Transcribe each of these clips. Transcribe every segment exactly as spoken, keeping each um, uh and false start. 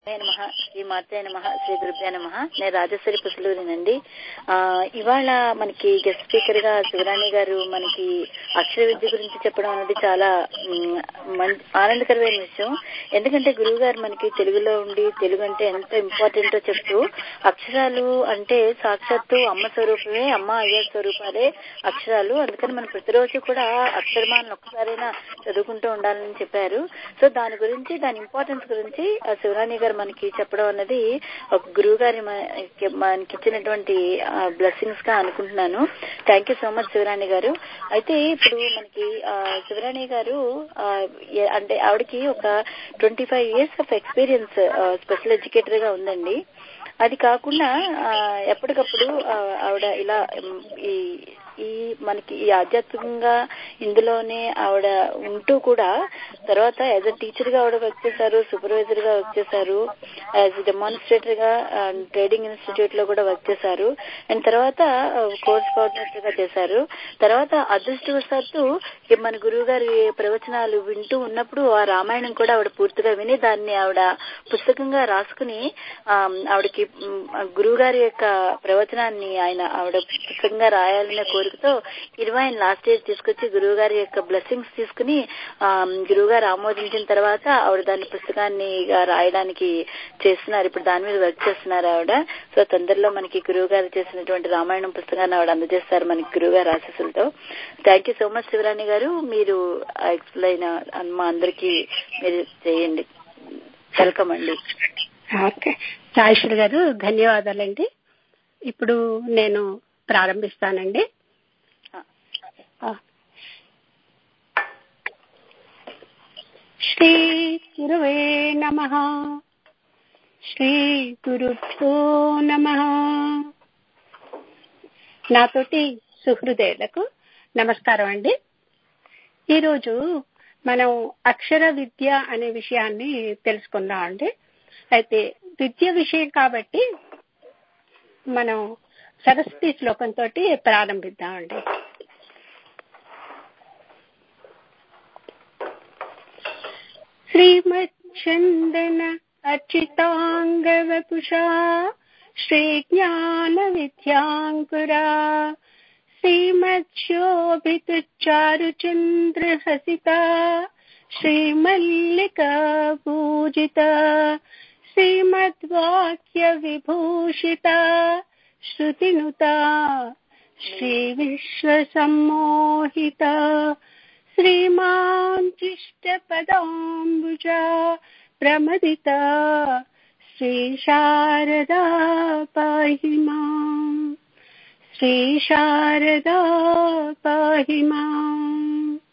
నమః శ్రీ మాత్రే నమః శ్రీ గురుభ్యో నమః. నేను రాజేశ్వరి పుసలూరినండి. ఆ ఇవాళ మనకి గెస్ట్ స్పీకర్ గా శివరాణి గారు మనకి అక్షర విద్య గురించి చెప్పడం అనేది చాలా ఆనందకరమైన విషయం. ఎందుకంటే గురువు గారు మనకి తెలుగులో ఉండి తెలుగు అంటే ఎంత ఇంపార్టెంటో చెప్తూ అక్షరాలు అంటే సాక్షాత్తు అమ్మ స్వరూపమే, అమ్మ అయ్య స్వరూపాలే అక్షరాలు. అందుకని మనం ప్రతిరోజు కూడా అక్షరమాలను ఒక్కసారైనా చదువుకుంటూ ఉండాలని చెప్పారు. సో దాని గురించి, దాని ఇంపార్టెన్స్ గురించి శివరాణి గారు మనకి చెప్పడం అన్నది ఒక గురువు గారి మనకి ఇచ్చినటువంటి బ్లెస్సింగ్స్ గా అనుకుంటున్నాను. Thank you so much Shivarani గారు. అయితే ఇప్పుడు మనకి శివరాణి గారు అంటే ఆవిడకి ఒక twenty five years of experience special educator గా ఉందండి. అది కాకుండా ఎప్పటికప్పుడు ఆవిడ ఇలా ఈ ఈ మనకి ఈ ఆధ్యాత్మికంగా ఇందులోనే ఆవిడ ఉంటూ కూడా తర్వాత యాజ్ అ టీచర్ గా ఆవిడ వర్క్ చేశారు, సూపర్వైజర్ గా వర్క్ చేశారు, యాజ్ డెమాన్స్ట్రేటర్ గా ట్రేడింగ్ ఇన్స్టిట్యూట్ లో కూడా వర్క్ చేశారు, అండ్ తర్వాత కోర్స్ కోఆర్డినేటర్ గా చేశారు. తర్వాత అదృష్టవశాత్తు మన గురువు గారి ప్రవచనాలు వింటూ ఉన్నప్పుడు ఆ రామాయణం కూడా ఆవిడ పూర్తిగా విని దాన్ని ఆవిడ పుస్తకంగా రాసుకుని ఆవిడకి గురువు గారి యొక్క ప్రవచనాన్ని ఆయన ఆవిడ పుస్తకంగా రాయాలనే కోరికతో ఇరవై లాస్ట్ ఇయర్ తీసుకొచ్చి గురువు గారి యొక్క బ్లెస్సింగ్స్ తీసుకుని గురువు గారు ఆమోదించిన తర్వాత ఆవిడ దాని పుస్తకాన్ని రాయడానికి చేస్తున్నారు. ఇప్పుడు దాని మీద వర్క్ చేస్తున్నారు ఆవిడ. సో తొందరలో మనకి గురువు గారు చేసినటువంటి రామాయణం పుస్తకాన్ని ఆవిడ అందజేస్తారు మనకి గురువు గారి ఆశీస్సులతో. Thank you so much Shivarani గారు. మీరు ఎక్స్ప్లెయిన్ మా అందరికీ మీరు చేయండి. వెల్కమ్ అండి. ఓకే రాజేశ్వరి గారు, ధన్యవాదాలండి. ఇప్పుడు నేను ప్రారంభిస్తానండి. శ్రీ గురువే నమః. శ్రీ గురుభ్యో నమః. నాతోటి సుహృదయులకు నమస్కారం అండి. ఈరోజు మనం అక్షర విద్య అనే విషయాన్ని తెలుసుకుందాం అండి. అయితే విద్య విషయం కాబట్టి మనం సరస్వతి శ్లోకంతో ప్రారంభిద్దామండి. శ్రీమచ్చందన అర్చితాంగవపుషా శ్రీ జ్ఞాన విద్యాంకురా శ్రీమచ్చోభితుచారుచంద్ర హసిత శ్రీమల్లికా పూజిత శ్రీమద్వాక్య విభూషిత శ్రుతినుత శ్రీ విశ్వసమ్మోహిత శ్రీమాన్ కృష్ణపదాంబుజ ప్రమదిత శ్రీ శారదా పాహి మాం. శ్రీ శారదా పాహి మాం.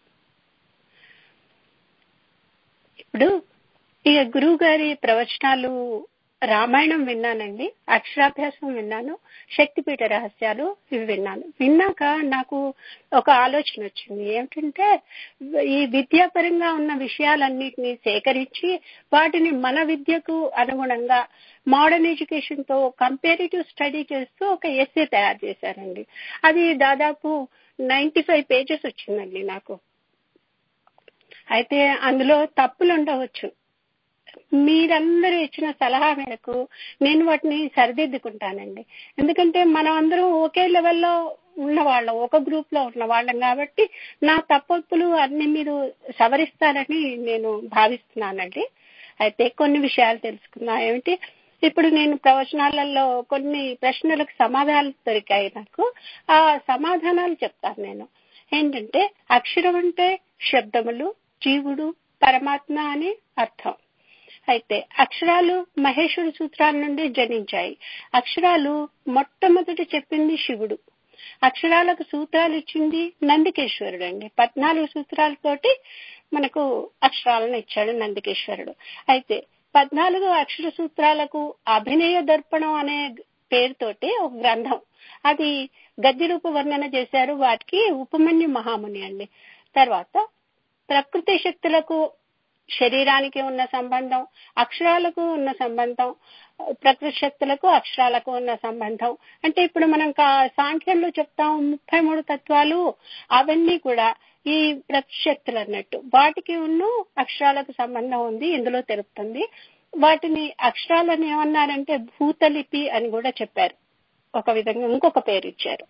ఇప్పుడు ఇక గురువు గారి ప్రవచనాలు రామాయణం విన్నానండి, అక్షరాభ్యాసం విన్నాను, శక్తిపీఠ రహస్యాలు ఇవి విన్నాను. విన్నాక నాకు ఒక ఆలోచన వచ్చింది. ఏమిటంటే ఈ విద్యాపరంగా ఉన్న విషయాలన్నిటినీ సేకరించి వాటిని మన విద్యకు అనుగుణంగా మోడర్న్ ఎడ్యుకేషన్ తో కంపారిటివ్ స్టడీ చేస్తూ ఒక ఎస్సే తయారు చేశారండి. అది దాదాపు నైన్టీ ఫైవ్ పేజెస్ వచ్చిందండి నాకు. అయితే అందులో తప్పులు ఉండవచ్చు. మీరందరూ ఇచ్చిన సలహా మేరకు నేను వాటిని సరిదిద్దుకుంటానండి. ఎందుకంటే మనం అందరం ఒకే లెవెల్లో ఉన్నవాళ్ళం, ఒక గ్రూప్ లో ఉన్న వాళ్ళం కాబట్టి నా తప్పులు అన్ని మీరు సవరిస్తారని నేను భావిస్తున్నానండి. అయితే కొన్ని విషయాలు తెలుసుకున్నా. ఏమిటి, ఇప్పుడు నేను ప్రవచనాలలో కొన్ని ప్రశ్నలకు సమాధానాలు దొరికాయి నాకు. ఆ సమాధానాలు చెప్తాను నేను. ఏంటంటే అక్షరం అంటే శబ్దములు, జీవుడు, పరమాత్మ అని అర్థం. అయితే అక్షరాలు మహేశ్వర సూత్రాల నుండి జనించాయి. అక్షరాలు మొట్టమొదటి చెప్పింది శివుడు. అక్షరాలకు సూత్రాలు ఇచ్చింది నందికేశ్వరుడు అండి. పద్నాలుగు సూత్రాలతోటి మనకు అక్షరాలను ఇచ్చాడు నందికేశ్వరుడు. అయితే పద్నాలుగు అక్షర సూత్రాలకు అభినయ దర్పణం అనే పేరుతోటి ఒక గ్రంథం, అది గద్య రూప వర్ణన చేశారు. వాటికి ఉపమన్యు మహాముని అండి. తర్వాత ప్రకృతి శక్తులకు శరీరానికి ఉన్న సంబంధం, అక్షరాలకు ఉన్న సంబంధం, ప్రకృతి శక్తులకు అక్షరాలకు ఉన్న సంబంధం. అంటే ఇప్పుడు మనం సాంఖ్యంలో చెప్తాం ముప్పై మూడు తత్వాలు, అవన్నీ కూడా ఈ ప్రకృతి శక్తులు అన్నట్టు వాటికి ఉన్న అక్షరాలకు సంబంధం ఉంది ఇందులో తెలుపుతుంది. వాటిని అక్షరాలను ఏమన్నారంటే భూతలిపి అని కూడా చెప్పారు. ఒక విధంగా ఇంకొక పేరు ఇచ్చారు.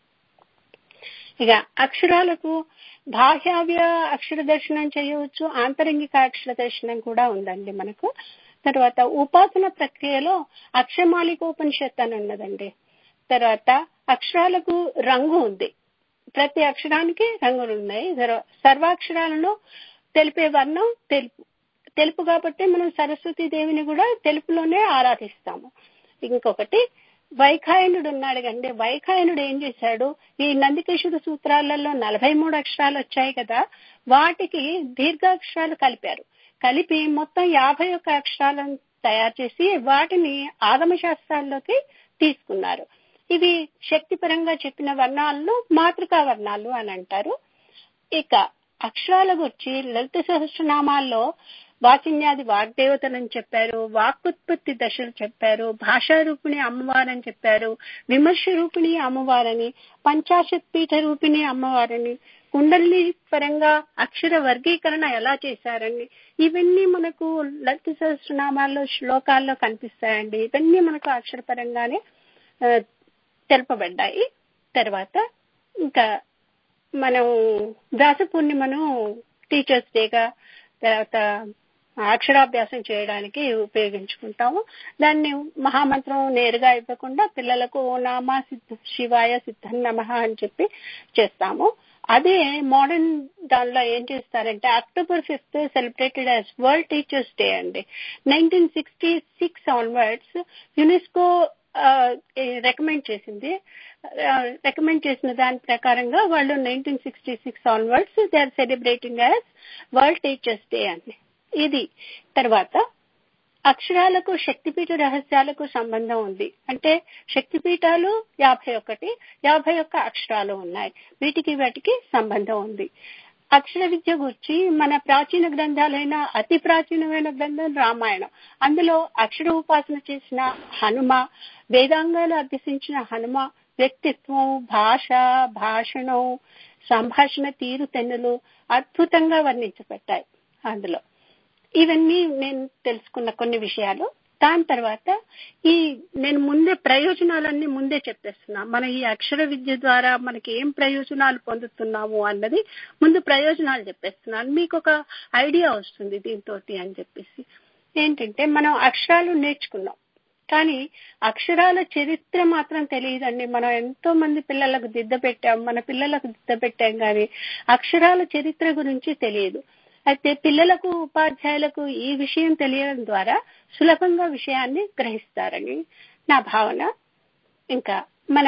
ఇక అక్షరాలకు బాహ్యావ్య అక్షర దర్శనం చేయవచ్చు, ఆంతరంగిక అక్షర దర్శనం కూడా ఉందండి మనకు. తర్వాత ఉపాసన ప్రక్రియలో అక్షరమాలికోపనిషత్ అని ఉన్నదండి. తర్వాత అక్షరాలకు రంగు ఉంది, ప్రతి అక్షరానికి రంగులు ఉన్నాయి. సర్వాక్షరాలను తెలిపే వర్ణం తెలుపు తెలుపు కాబట్టి మనం సరస్వతీ దేవిని కూడా తెలుపులోనే ఆరాధిస్తాము. ఇంకొకటి వైఖాయనుడు ఉన్నాడు కండి. వైఖాయనుడు ఏం చేశాడు, ఈ నందికేశుడు సూత్రాలలో నలభై మూడు అక్షరాలు వచ్చాయి కదా, వాటికి దీర్ఘాక్షరాలు కలిపారు. కలిపి మొత్తం యాభై ఒక్క అక్షరాలను తయారు చేసి వాటిని ఆగమ శాస్త్రాల్లోకి తీసుకున్నారు. ఇవి శక్తిపరంగా చెప్పిన వర్ణాలను మాతృకా వర్ణాలు అని అంటారు. ఇక అక్షరాల గురించి లలిత సహస్రనామాల్లో వాచిన్యాది వాగ్దేవతలని చెప్పారు, వాక్కుత్పత్తి దశలు చెప్పారు, భాషా రూపిణి అమ్మవారని చెప్పారు, విమర్శ రూపిణి అమ్మవారని, పంచాశత్ పీఠ రూపిణి అమ్మవారని, కుండలిని పరంగా అక్షర వర్గీకరణ ఎలా చేశారని, ఇవన్నీ మనకు లలిత సహస్రనామాల్లో శ్లోకాల్లో కనిపిస్తాయండి. ఇవన్నీ మనకు అక్షరపరంగానే తెలుపబడ్డాయి. తర్వాత ఇంకా మనం వ్యాస పూర్ణిమను టీచర్స్ డేగా తర్వాత అక్షరాభ్యాసం చేయడానికి ఉపయోగించుకుంటాము. దాన్ని మహామంత్రం నేరుగా ఇవ్వకుండా పిల్లలకు నామా సిద్ధ శివాయ సిద్ధం నమః అని చెప్పి చేస్తాము. అదే మోడర్న్ దానిలో ఏం చేస్తారంటే October fifth celebrated as world teachers day అండి. Nineteen sixty six onwards UNESCO recommend చేసింది. రికమెండ్ చేసిన దాని ప్రకారంగా వాళ్ళు nineteen sixty six onwards they are celebrating as world teachers day అండి. ఇది తర్వాత అక్షరాలకు శక్తిపీఠ రహస్యాలకు సంబంధం ఉంది. అంటే శక్తిపీఠాలు యాభై ఒకటి యాభై ఒక్క అక్షరాలు ఉన్నాయి, వీటికి వాటికి సంబంధం ఉంది. అక్షర విద్య గురించి మన ప్రాచీన గ్రంథాలైన అతి ప్రాచీనమైన గ్రంథం రామాయణం, అందులో అక్షర ఉపాసన చేసిన హనుమ, వేదాంగాలు అభ్యసించిన హనుమ వ్యక్తిత్వం, భాష, భాషణం, సంభాషణ తీరు తెన్నులు అద్భుతంగా వర్ణించబడ్డాయి అందులో. ఇవన్నీ నేను తెలుసుకున్న కొన్ని విషయాలు. దాని తర్వాత ఈ నేను ముందే ప్రయోజనాలన్నీ ముందే చెప్పేస్తున్నా. మన ఈ అక్షర విద్య ద్వారా మనకి ఏం ప్రయోజనాలు పొందుతున్నాము అన్నది ముందు ప్రయోజనాలు చెప్పేస్తున్నాను, మీకు ఒక ఐడియా వస్తుంది దీంతో అని చెప్పేసి. ఏంటంటే మనం అక్షరాలు నేర్చుకున్నాం, కానీ అక్షరాల చరిత్ర మాత్రం తెలియదండి. మనం ఎంతో మంది పిల్లలకు దిద్ద పెట్టాం, మన పిల్లలకు దిద్ద పెట్టాం, కానీ అక్షరాల చరిత్ర గురించి తెలియదు. అయితే పిల్లలకు ఉపాధ్యాయులకు ఈ విషయం తెలియడం ద్వారా సులభంగా విషయాన్ని గ్రహిస్తారని నా భావన. ఇంకా మన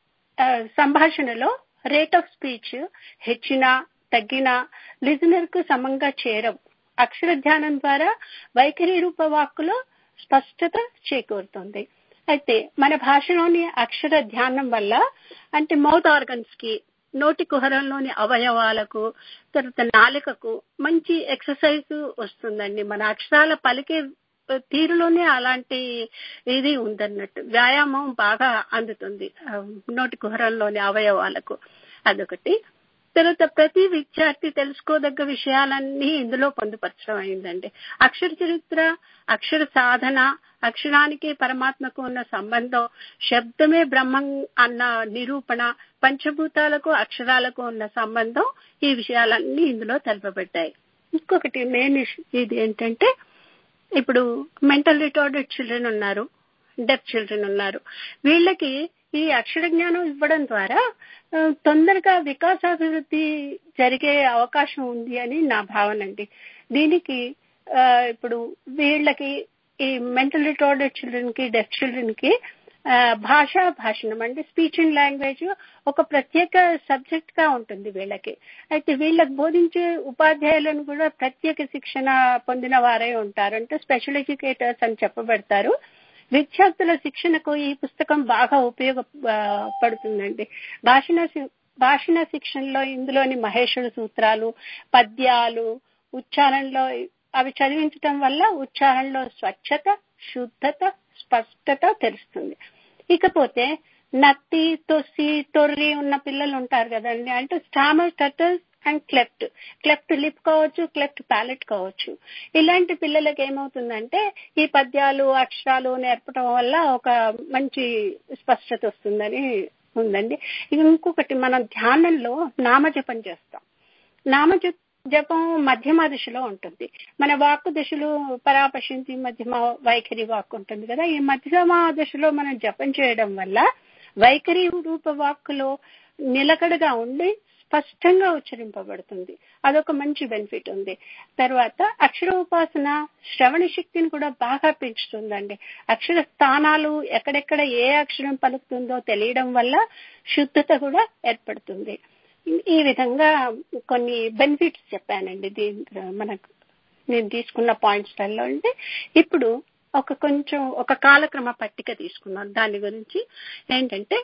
సంభాషణలో రేట్ ఆఫ్ స్పీచ్ హెచ్చినా తగ్గినా లిజనర్ కు సమంగా చేరవు. అక్షర ధ్యానం ద్వారా వైఖరి రూప వాక్కులో స్పష్టత చేకూరుతుంది. అయితే మన భాషలోని అక్షర ధ్యానం వల్ల అంటే మౌత్ ఆర్గన్స్ కి, నోటి కుహరంలోని అవయవాలకు, తర్వాత నాలుకకు మంచి ఎక్సర్సైజ్ వస్తుందండి. మన అక్షరాల పలికే తీరులోనే అలాంటి ఇది ఉందన్నట్టు, వ్యాయామం బాగా అందుతుంది నోటి కుహరంలోని అవయవాలకు. అదొకటి. తర్వాత ప్రతి విద్యార్థి తెలుసుకోదగ్గ విషయాలన్నీ ఇందులో పొందుపరచడం అయిందండి. అక్షర చరిత్ర, అక్షర సాధన, అక్షరానికి పరమాత్మకు ఉన్న సంబంధం, శబ్దమే బ్రహ్మం అన్న నిరూపణ, పంచభూతాలకు అక్షరాలకు ఉన్న సంబంధం, ఈ విషయాలన్నీ ఇందులో తెలుపబడ్డాయి. ఇంకొకటి మెయిన్ ఇది ఏంటంటే ఇప్పుడు మెంటల్ రిటార్డెడ్ చిల్డ్రన్ ఉన్నారు, డెఫ్ చిల్డ్రన్ ఉన్నారు. వీళ్ళకి ఈ అక్షర జ్ఞానం ఇవ్వడం ద్వారా తొందరగా వికాసాభివృద్ధి జరిగే అవకాశం ఉంది అని నా భావన అండి. దీనికి ఇప్పుడు వీళ్ళకి ఈ మెంటల్ రిటార్డెడ్ చిల్డ్రన్ కి, డెఫ్ చిల్డ్రన్ కి భాషా భాషణం అంటే స్పీచ్ అండ్ లాంగ్వేజ్ ఒక ప్రత్యేక సబ్జెక్ట్ గా ఉంటుంది వీళ్ళకి. అయితే వీళ్ళకి బోధించే ఉపాధ్యాయులను కూడా ప్రత్యేక శిక్షణ పొందిన వారే ఉంటారు, అంటే స్పెషల్ ఎడ్యుకేటర్స్ అని చెప్పబడతారు. విద్యార్థుల శిక్షణకు ఈ పుస్తకం బాగా ఉపయోగపడుతుందండి. భాషణ భాషణ శిక్షణలో ఇందులోని మహేశ్వర సూత్రాలు, పద్యాలు, ఉచ్చారణలో అవి చదివించటం వల్ల ఉచ్చారణలో స్వచ్ఛత, శుద్ధత, స్పష్టత తెలుస్తుంది. ఇకపోతే నత్తి, తొసి, తొర్రి ఉన్న పిల్లలు ఉంటారు కదండి, అంటే stammer, stutters and cleft cleft lip కావచ్చు, క్లెఫ్ట్ ప్యాలెట్ కావచ్చు. ఇలాంటి పిల్లలకి ఏమవుతుందంటే ఈ పద్యాలు అక్షరాలు నేర్పడం వల్ల ఒక మంచి స్పష్టత వస్తుందని ఉందండి. ఇంకొకటి, మనం ధ్యానంలో నామజపం చేస్తాం. నామజ జపం మధ్యమ దశలో ఉంటుంది. మన వాక్కు దశలు పరాపశంతి, మధ్యమ వైఖరి వాక్కు ఉంటుంది కదా. ఈ మధ్యమ దశలో మనం జపం చేయడం వల్ల వైఖరి రూప వాక్కులో నిలకడగా ఉండి స్పష్టంగా ఉచ్చరింపబడుతుంది. అదొక మంచి బెనిఫిట్ ఉంది. తర్వాత అక్షర ఉపాసన శ్రవణ శక్తిని కూడా బాగా పెంచుతుందండి. అక్షర స్థానాలు ఎక్కడెక్కడ ఏ అక్షరం పలుకుతుందో తెలియడం వల్ల శుద్ధత కూడా ఏర్పడుతుంది. ఈ విధంగా కొన్ని బెనిఫిట్స్ చెప్పానండి దీని మనకు నేను తీసుకున్న పాయింట్స్లలో. అంటే ఇప్పుడు ఒక కొంచెం ఒక కాలక్రమ పట్టిక తీసుకున్నాను. దాని గురించి ఏంటంటే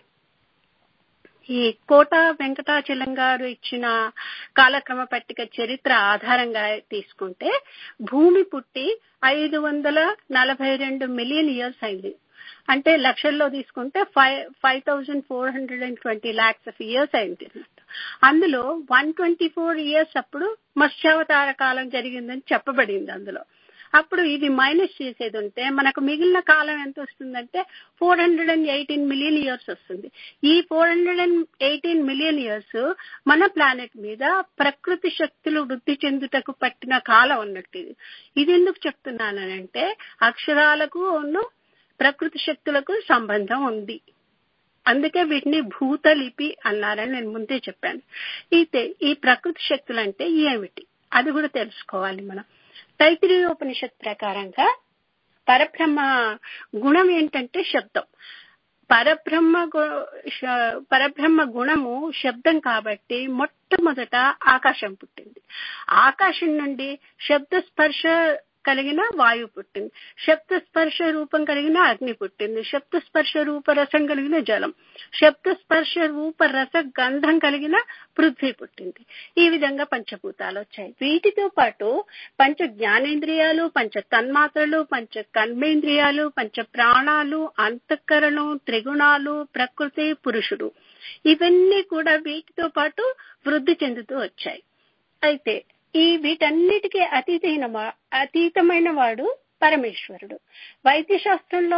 ఈ కోట వెంకటాచలం గారు ఇచ్చిన కాలక్రమ పట్టిక చరిత్ర ఆధారంగా తీసుకుంటే భూమి పుట్టి ఐదు వందల నలభై రెండు మిలియన్ ఇయర్స్ అయింది. అంటే లక్షల్లో తీసుకుంటే five five thousand four hundred and twenty lakhs of years అయింది. అందులో వన్ ట్వంటీ ఫోర్ ఇయర్స్ అప్పుడు మత్స్యావతార కాలం జరిగిందని చెప్పబడింది. అందులో అప్పుడు ఇది మైనస్ చేసేది ఉంటే మనకు మిగిలిన కాలం ఎంత వస్తుందంటే four hundred and eighteen million years వస్తుంది. ఈ four hundred and eighteen million years మన ప్లానెట్ మీద ప్రకృతి శక్తులు వృద్ధి చెందుటకు పట్టిన కాలం ఉన్నట్టు. ఇది ఇది ఎందుకు చెప్తున్నానంటే అక్షరాలకు ప్రకృతి శక్తులకు సంబంధం ఉంది. అందుకే వీటిని భూతలిపి అన్నారని నేను ముందే చెప్పాను. అయితే ఈ ప్రకృతి శక్తులు అంటే ఏమిటి అది కూడా తెలుసుకోవాలి మనం. తైత్రీయోపనిషత్ ప్రకారంగా పరబ్రహ్మ గుణం ఏంటంటే శబ్దం. పరబ్రహ్మ పరబ్రహ్మ గుణము శబ్దం కాబట్టి మొట్టమొదట ఆకాశం పుట్టింది. ఆకాశం నుండి శబ్ద స్పర్శ కలిగిన వాయువు పుట్టింది. శబ్ద స్పర్శ రూపం కలిగిన అగ్ని పుట్టింది. శబ్ద స్పర్శ రూప రసం కలిగిన జలం, శబ్ద స్పర్శ రూప రస గంధం కలిగిన పృథ్వీ పుట్టింది. ఈ విధంగా పంచభూతాలు వచ్చాయి. వీటితో పాటు పంచ జ్ఞానేంద్రియాలు, పంచ తన్మాత్రలు, పంచ కర్మేంద్రియాలు, పంచ ప్రాణాలు, అంతఃకరణం, త్రిగుణాలు, ప్రకృతి, పురుషుడు, ఇవన్నీ కూడా వీటితో పాటు వృద్ధి చెందుతూ వచ్చాయి. అయితే ఈ వీటన్నిటికీ అతీతమైన అతీతమైన వాడు పరమేశ్వరుడు. వైద్య శాస్త్రంలో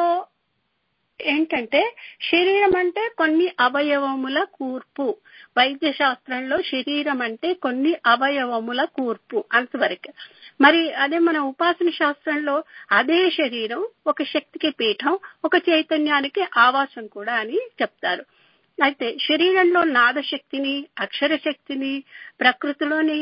ఏంటంటే శరీరం అంటే కొన్ని అవయవముల కూర్పు. వైద్య శాస్త్రంలో శరీరం అంటే కొన్ని అవయవముల కూర్పు అంతవరకు. మరి అదే మన ఉపాసన శాస్త్రంలో అదే శరీరం ఒక శక్తికి పీఠం, ఒక చైతన్యానికి ఆవాసం కూడా అని చెప్తారు. అయితే శరీరంలో నాదశక్తిని, అక్షర శక్తిని, ప్రకృతిలోని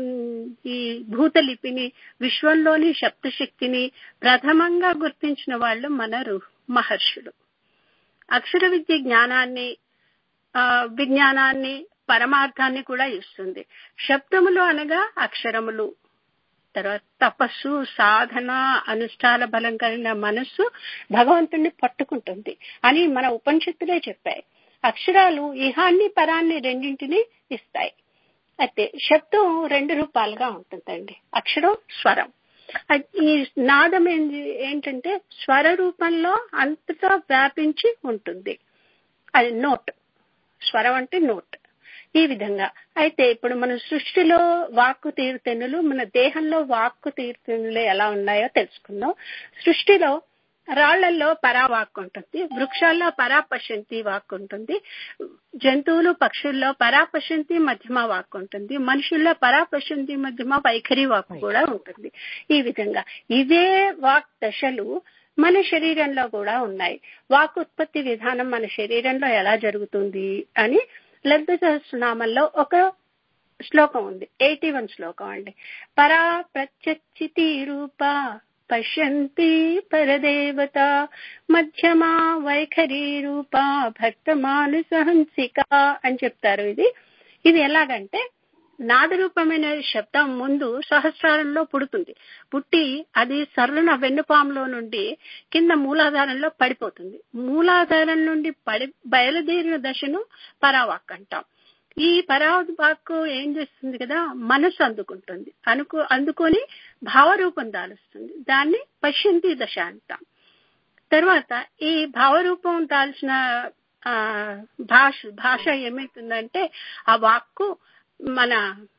ఈ భూతలిపిని, విశ్వంలోని శబ్దశక్తిని ప్రథమంగా గుర్తించిన వాళ్ళు మన మహర్షులు. అక్షర విద్య జ్ఞానాన్ని, విజ్ఞానాన్ని, పరమార్థాన్ని కూడా ఇస్తుంది. శబ్దములు అనగా అక్షరములు. తర్వాత తపస్సు, సాధన, అనుష్ఠాన బలం కలిగిన మనస్సు భగవంతుణ్ణి పట్టుకుంటుంది అని మన ఉపనిషత్తులే చెప్పాయి. అక్షరాలు ఇహాన్ని పరాన్ని రెండింటినీ ఇస్తాయి. అయితే శబ్దం రెండు రూపాలుగా ఉంటుందండి. అక్షరం, స్వరం. ఈ నాదం ఏంటంటే స్వర రూపంలో అంతటా వ్యాపించి ఉంటుంది. అది నోట్. స్వరం అంటే నోట్. ఈ విధంగా అయితే ఇప్పుడు మన సృష్టిలో వాక్కు తీరుతెన్నులు, మన దేహంలో వాక్కు తీరుతెన్నులు ఎలా ఉన్నాయో తెలుసుకుందాం. సృష్టిలో రాళ్లల్లో పరావాక్కు ఉంటుంది, వృక్షాల్లో పరాపశంతి వాక్కు ఉంటుంది, జంతువులు పక్షుల్లో పరాపశంతి మధ్యమ వాక్కు ఉంటుంది, మనుషుల్లో పరాపశంతి మధ్యమ వైఖరి వాక్కు కూడా ఉంటుంది. ఈ విధంగా ఇవే వాక్ దశలు మన శరీరంలో కూడా ఉన్నాయి. వాక్ ఉత్పత్తి విధానం మన శరీరంలో ఎలా జరుగుతుంది అని లలిత సహస్రనామంలో ఒక శ్లోకం ఉంది. ఎయిటీ వన్ శ్లోకం అండి. పరా ప్రత్యచితి రూప పశ్యంతి పరదేవత మధ్యమా వైఖరి రూప భక్త మానసహంసిక అని చెప్తారు. ఇది ఇది ఎలాగంటే నాదరూపమైన శబ్దం ముందు సహస్రారంలో పుడుతుంది. పుట్టి అది సర్రున వెన్నుపాములో నుండి కింద మూలాధారంలో పడిపోతుంది. మూలాధారం నుండి పడి బయలుదేరిన దశను పరావాక్ అంటాం. ఈ పరావాక్ ఏం చేస్తుంది కదా, మనసు అందుకుంటుంది. అనుకు అందుకొని భావరూపం దాలుస్తుంది. దాన్ని పశ్యంతి దశ అంటాం. తర్వాత ఈ భావరూపం దాల్చిన భాష భాష ఏమవుతుందంటే ఆ వాక్కు మన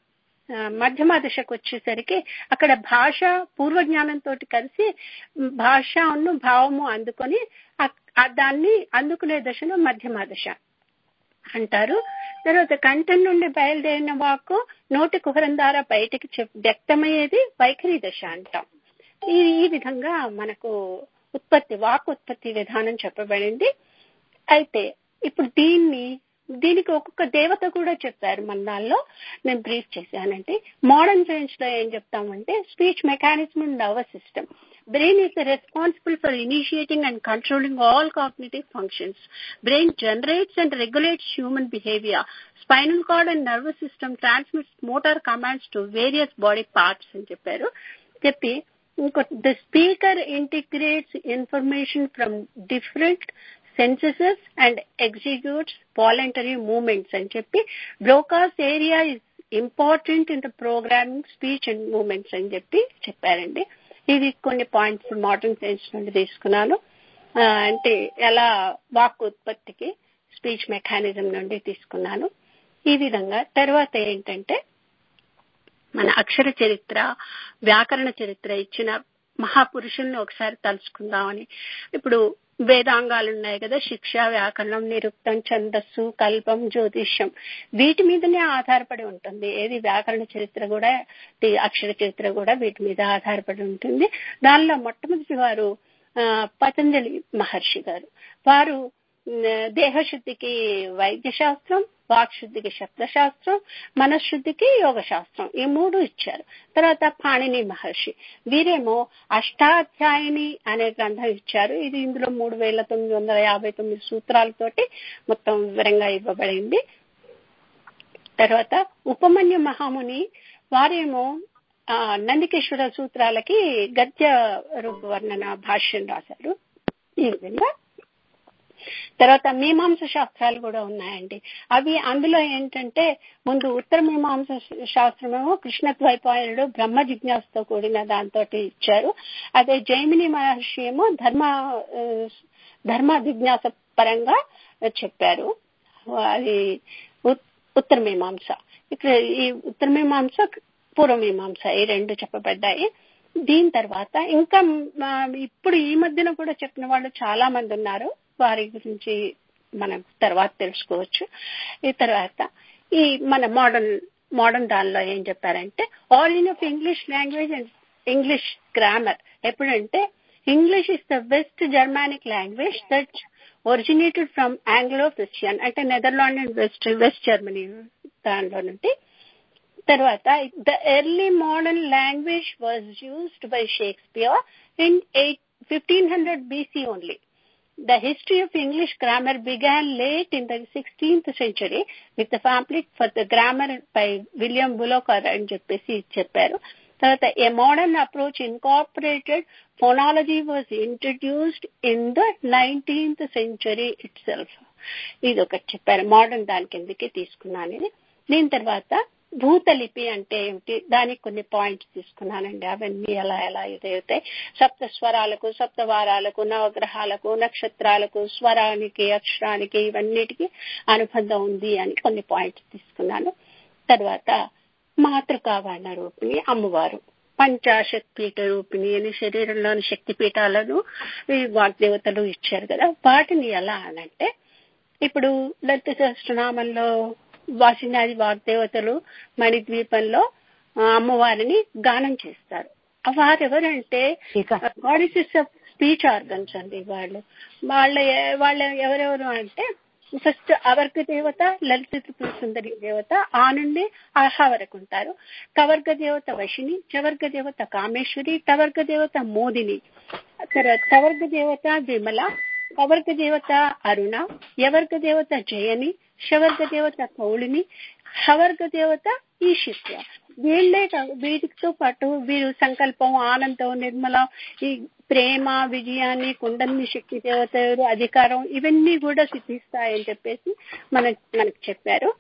మధ్యమ దశకు వచ్చేసరికి అక్కడ భాష పూర్వజ్ఞానంతో కలిసి భాషను భావము అందుకొని దాన్ని అందుకునే దశను మధ్యమ దశ అంటారు. తర్వాత కంఠం నుండి బయలుదేరిన వాక్కు నోటి కుహరం ద్వారా బయటికి వ్యక్తమయ్యేది వైఖరి దశ అంటాం. ఈ ఈ విధంగా మనకు ఉత్పత్తి వాక్ ఉత్పత్తి విధానం చెప్పబడింది. అయితే ఇప్పుడు దీన్ని దీనికి ఒక్కొక్క దేవత కూడా చెప్పారు. మన దానిలో నేను బ్రీఫ్ చేశానంటే మోడర్న్ సైన్స్ లో ఏం చెప్తామంటే speech mechanism and nervous system. Brain is responsible for initiating and controlling all cognitive functions. Brain generates and regulates human behavior. Spinal cord and nervous system transmits motor commands to various body parts అని చెప్పారు. చెప్పి ఇంకో the speaker integrates information from different senses and executes voluntary movements అని చెప్పి Broca's area is important in the programming speech and movements అని చెప్పి చెప్పారండి. ఇవి కొన్ని పాయింట్స్ మోడర్న్ సైన్స్ నుండి తీసుకున్నాను. అంటే ఎలా వాక్ ఉత్పత్తికి స్పీచ్ మెకానిజం నుండి తీసుకున్నాను. ఈ విధంగా తర్వాత ఏంటంటే మన అక్షర చరిత్ర వ్యాకరణ చరిత్ర ఇచ్చిన మహాపురుషుల్ని ఒకసారి తలుచుకుందామని. ఇప్పుడు వేదాంగాలు ఉన్నాయి కదా, శిక్ష, వ్యాకరణం, నిరుక్తం, ఛందస్సు, కల్పం, జ్యోతిష్యం, వీటి మీదనే ఆధారపడి ఉంటుంది. ఏది వ్యాకరణ చరిత్ర కూడా అక్షర చరిత్ర కూడా వీటి మీద ఆధారపడి ఉంటుంది. దానిలో మొట్టమొదటి వారు పతంజలి మహర్షి గారు. వారు దేహశుద్ధికి వైద్య శాస్త్రం, వాక్శుద్ధికి శబ్దశాస్త్రం, మనశ్శుద్ధికి యోగ శాస్త్రం, ఈ మూడు ఇచ్చారు. తర్వాత పాణిని మహర్షి వీరేమో అష్టాధ్యాయిని అనే గ్రంథం ఇచ్చారు. ఇది ఇందులో మూడు వేల తొమ్మిది వందల యాభై తొమ్మిది సూత్రాలతోటి మొత్తం వివరంగా ఇవ్వబడింది. తర్వాత ఉపమన్యు మహాముని వారేమో ఆ నందికేశ్వర సూత్రాలకి గద్య రూప వర్ణన భాష్యం రాశారు. ఈ విధంగా తర్వాత మీమాంస శాస్త్రాలు కూడా ఉన్నాయండి. అవి అందులో ఏంటంటే ముందు ఉత్తర మీమాంస శాస్త్రమేమో కృష్ణద్వైపాయనుడు బ్రహ్మ జిజ్ఞాసతో కూడిన దాంతో ఇచ్చారు. అదే జైమిని మహర్షి ఏమో ధర్మ ధర్మ జిజ్ఞాస పరంగా చెప్పారు. అది ఉత్తర మీమాంస. ఇక్కడ ఈ ఉత్తర మీమాంస పూర్వమీమాంస ఈ రెండు చెప్పబడ్డాయి. దీని తర్వాత ఇంకా ఇప్పుడు ఈ మధ్యన కూడా చెప్పిన వాళ్ళు చాలా మంది ఉన్నారు. వారి గురించి మనం తర్వాత తెలుసుకోవచ్చు. ఈ తర్వాత ఈ మన మోడర్న్ మోడర్న్ దానిలో ఏం చెప్పారంటే origin of English language and English grammar. ఎప్పుడంటే English is the West Germanic language that originated from Anglo Christian, అంటే Netherland and west west Germany దానిలో నుండి. తర్వాత the early modern language was used by Shakespeare in eight fifteen hundred BC only. The history of English grammar began late in the sixteenth century with the pamphlet for the grammar by William Bullock అని చెప్పేసి చెప్పారు. తర్వాత a modern approach incorporated phonology was introduced in the nineteenth century itself. ఇది ఒకటి చెప్పారు. Modern దాని కిందకి తీసుకున్నాను. దీని తర్వాత భూతలిపి అంటే ఏమిటి, దానికి కొన్ని పాయింట్స్ తీసుకున్నానండి. అవన్నీ ఎలా ఎలా ఇదవుతాయి. సప్త స్వరాలకు, సప్తవారాలకు, నవగ్రహాలకు, నక్షత్రాలకు, స్వరానికి, అక్షరానికి ఇవన్నిటికీ అనుబంధం ఉంది అని కొన్ని పాయింట్స్ తీసుకున్నాను. తర్వాత మాతృకావర్ణ రూపిణి అమ్మవారు, పంచాశత్ పీఠ రూపిణి అని శరీరంలోని శక్తి పీఠాలను వాగ్దేవతలు ఇచ్చారు కదా, వాటిని ఎలా అనంటే ఇప్పుడు లలిత సహస్రనామంలో వాసినాది వాగ్దేవతలు మణిద్వీపంలో అమ్మవారిని గానం చేస్తారు. వారెవరంటే గాడెసెస్ ఆఫ్ స్పీచ్ ఆర్గన్స్ అండి. వాళ్ళు వాళ్ళ వాళ్ళ ఎవరెవరు అంటే ఫస్ట్ అవర్గ దేవత లలిత త్రిపుర సుందరి దేవత, ఆ నుండి ఆహా వరకు ఉంటారు. కవర్గ దేవత వశిని, చవర్గ దేవత కామేశ్వరి, టవర్గ దేవత మోదిని, తవర్గ దేవత విమల, కవర్గ దేవత అరుణ, యవర్గ దేవత జయని, శవర్గ దేవత కౌళిని, హవర్గ దేవత ఈశిత్య. వీళ్లే వీటితో పాటు వీరు సంకల్పం, ఆనందం, నిర్మల, ఈ ప్రేమ, విజయాన్ని, కుండలిని శక్తి దేవతలు, అధికారం ఇవన్నీ కూడా సిద్ధిస్తాయని చెప్పేసి మన మనకు చెప్పారు.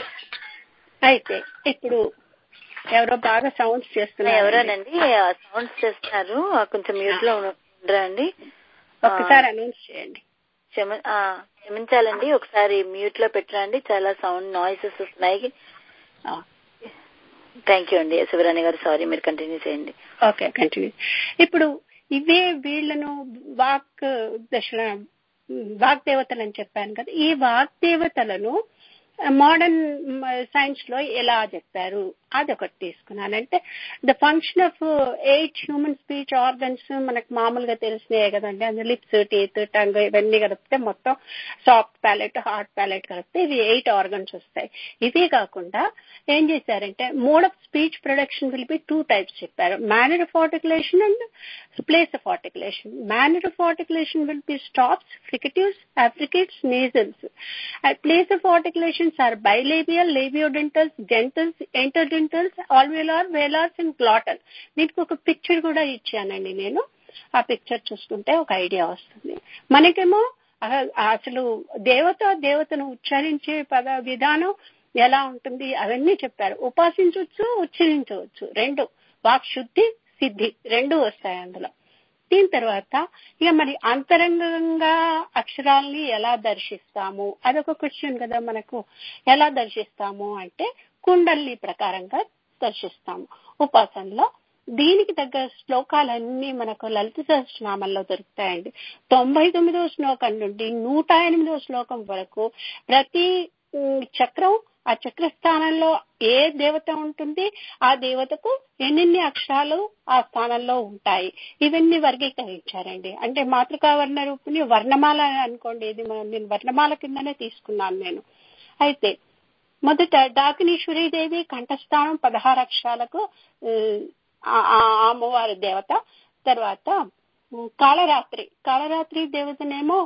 అయితే ఇప్పుడు ఎవరో బాగా సౌండ్స్ చేస్తున్నారు. ఎవరోనండి సౌండ్స్ చేస్తున్నారు, కొంచెం మ్యూట్ లో ఉండరా అండి. ఒక్కసారి అనౌన్స్ చేయండి. క్షమించాలండి, ఒకసారి మ్యూట్ లో పెట్టరండి, చాలా సౌండ్ నాయిసెస్ వస్తున్నాయి. థ్యాంక్ యూ అండి శివరాణి గారు. సారీ, మీరు కంటిన్యూ చేయండి. Okay, continue. ఇప్పుడు ఇవే వీళ్లను వాక్ దశ వాగ్దేవతలు అని చెప్పాను కదా, ఈ వాగ్దేవతలను మోడర్న్ సైన్స్ లో ఎలా చెప్పారు అదొకటి తీసుకున్నానంటే, the function of eight human speech organs మనకు మామూలుగా తెలిసినాయే కదండి. అందులో లిప్స్, టీత్, టంగ్ ఇవన్నీ కలిపితే మొత్తం సాఫ్ట్ ప్యాలెట్, హార్డ్ ప్యాలెట్ కలిపితే ఇవి ఎయిట్ ఆర్గన్స్ వస్తాయి. ఇవే కాకుండా ఏం చేశారంటే mode of speech production will be two types చెప్పారు, manner of articulation and place of articulation. Manner of articulation will be stops, fricatives, affricates, nasals. Place of articulation are bilabial, labiodentals, dentals, interdentals, alveolar, velars and glottal. దీనికి ఒక picture కూడా ఇచ్చానండి నేను. ఆ picture చూసుకుంటే ఒక idea వస్తుంది మనకేమో. అసలు దేవత దేవతను ఉచ్చరించే పద విధానం ఎలా ఉంటుంది అవన్నీ చెప్పారు. ఉపాసించవచ్చు, ఉచ్చరించవచ్చు, రెండు. వాక్ శుద్ధి, సిద్ధి రెండు వస్తాయి అందులో. దీని తర్వాత ఇక మరి అంతరంగంగా అక్షరాల్ని ఎలా దర్శిస్తాము అదొక క్వశ్చన్ కదా మనకు. ఎలా దర్శిస్తాము అంటే కుండల్ని ప్రకారంగా దర్శిస్తాము ఉపాసనలో. దీనికి తగ్గ శ్లోకాలన్నీ మనకు లలిత సహస్రనామంలో దొరుకుతాయండి. తొంభై తొమ్మిదవ శ్లోకం నుండి నూట ఎనిమిదవ శ్లోకం వరకు ప్రతి చక్రం, ఆ చక్రస్థానంలో ఏ దేవత ఉంటుంది, ఆ దేవతకు ఎన్నెన్ని అక్షరాలు ఆ స్థానంలో ఉంటాయి, ఇవన్నీ వర్గీకరించారండి. అంటే మాతృకా వర్ణ రూపిణి వర్ణమాల అనుకోండి, ఇది నేను వర్ణమాల కిందనే తీసుకున్నాను నేను. అయితే మొదట డాకినీశ్వరీదేవి కంఠస్థానం పదహారు అక్షరాలకు అమ్మవారి దేవత. తర్వాత కాళరాత్రి, కాళరాత్రి దేవతనేమో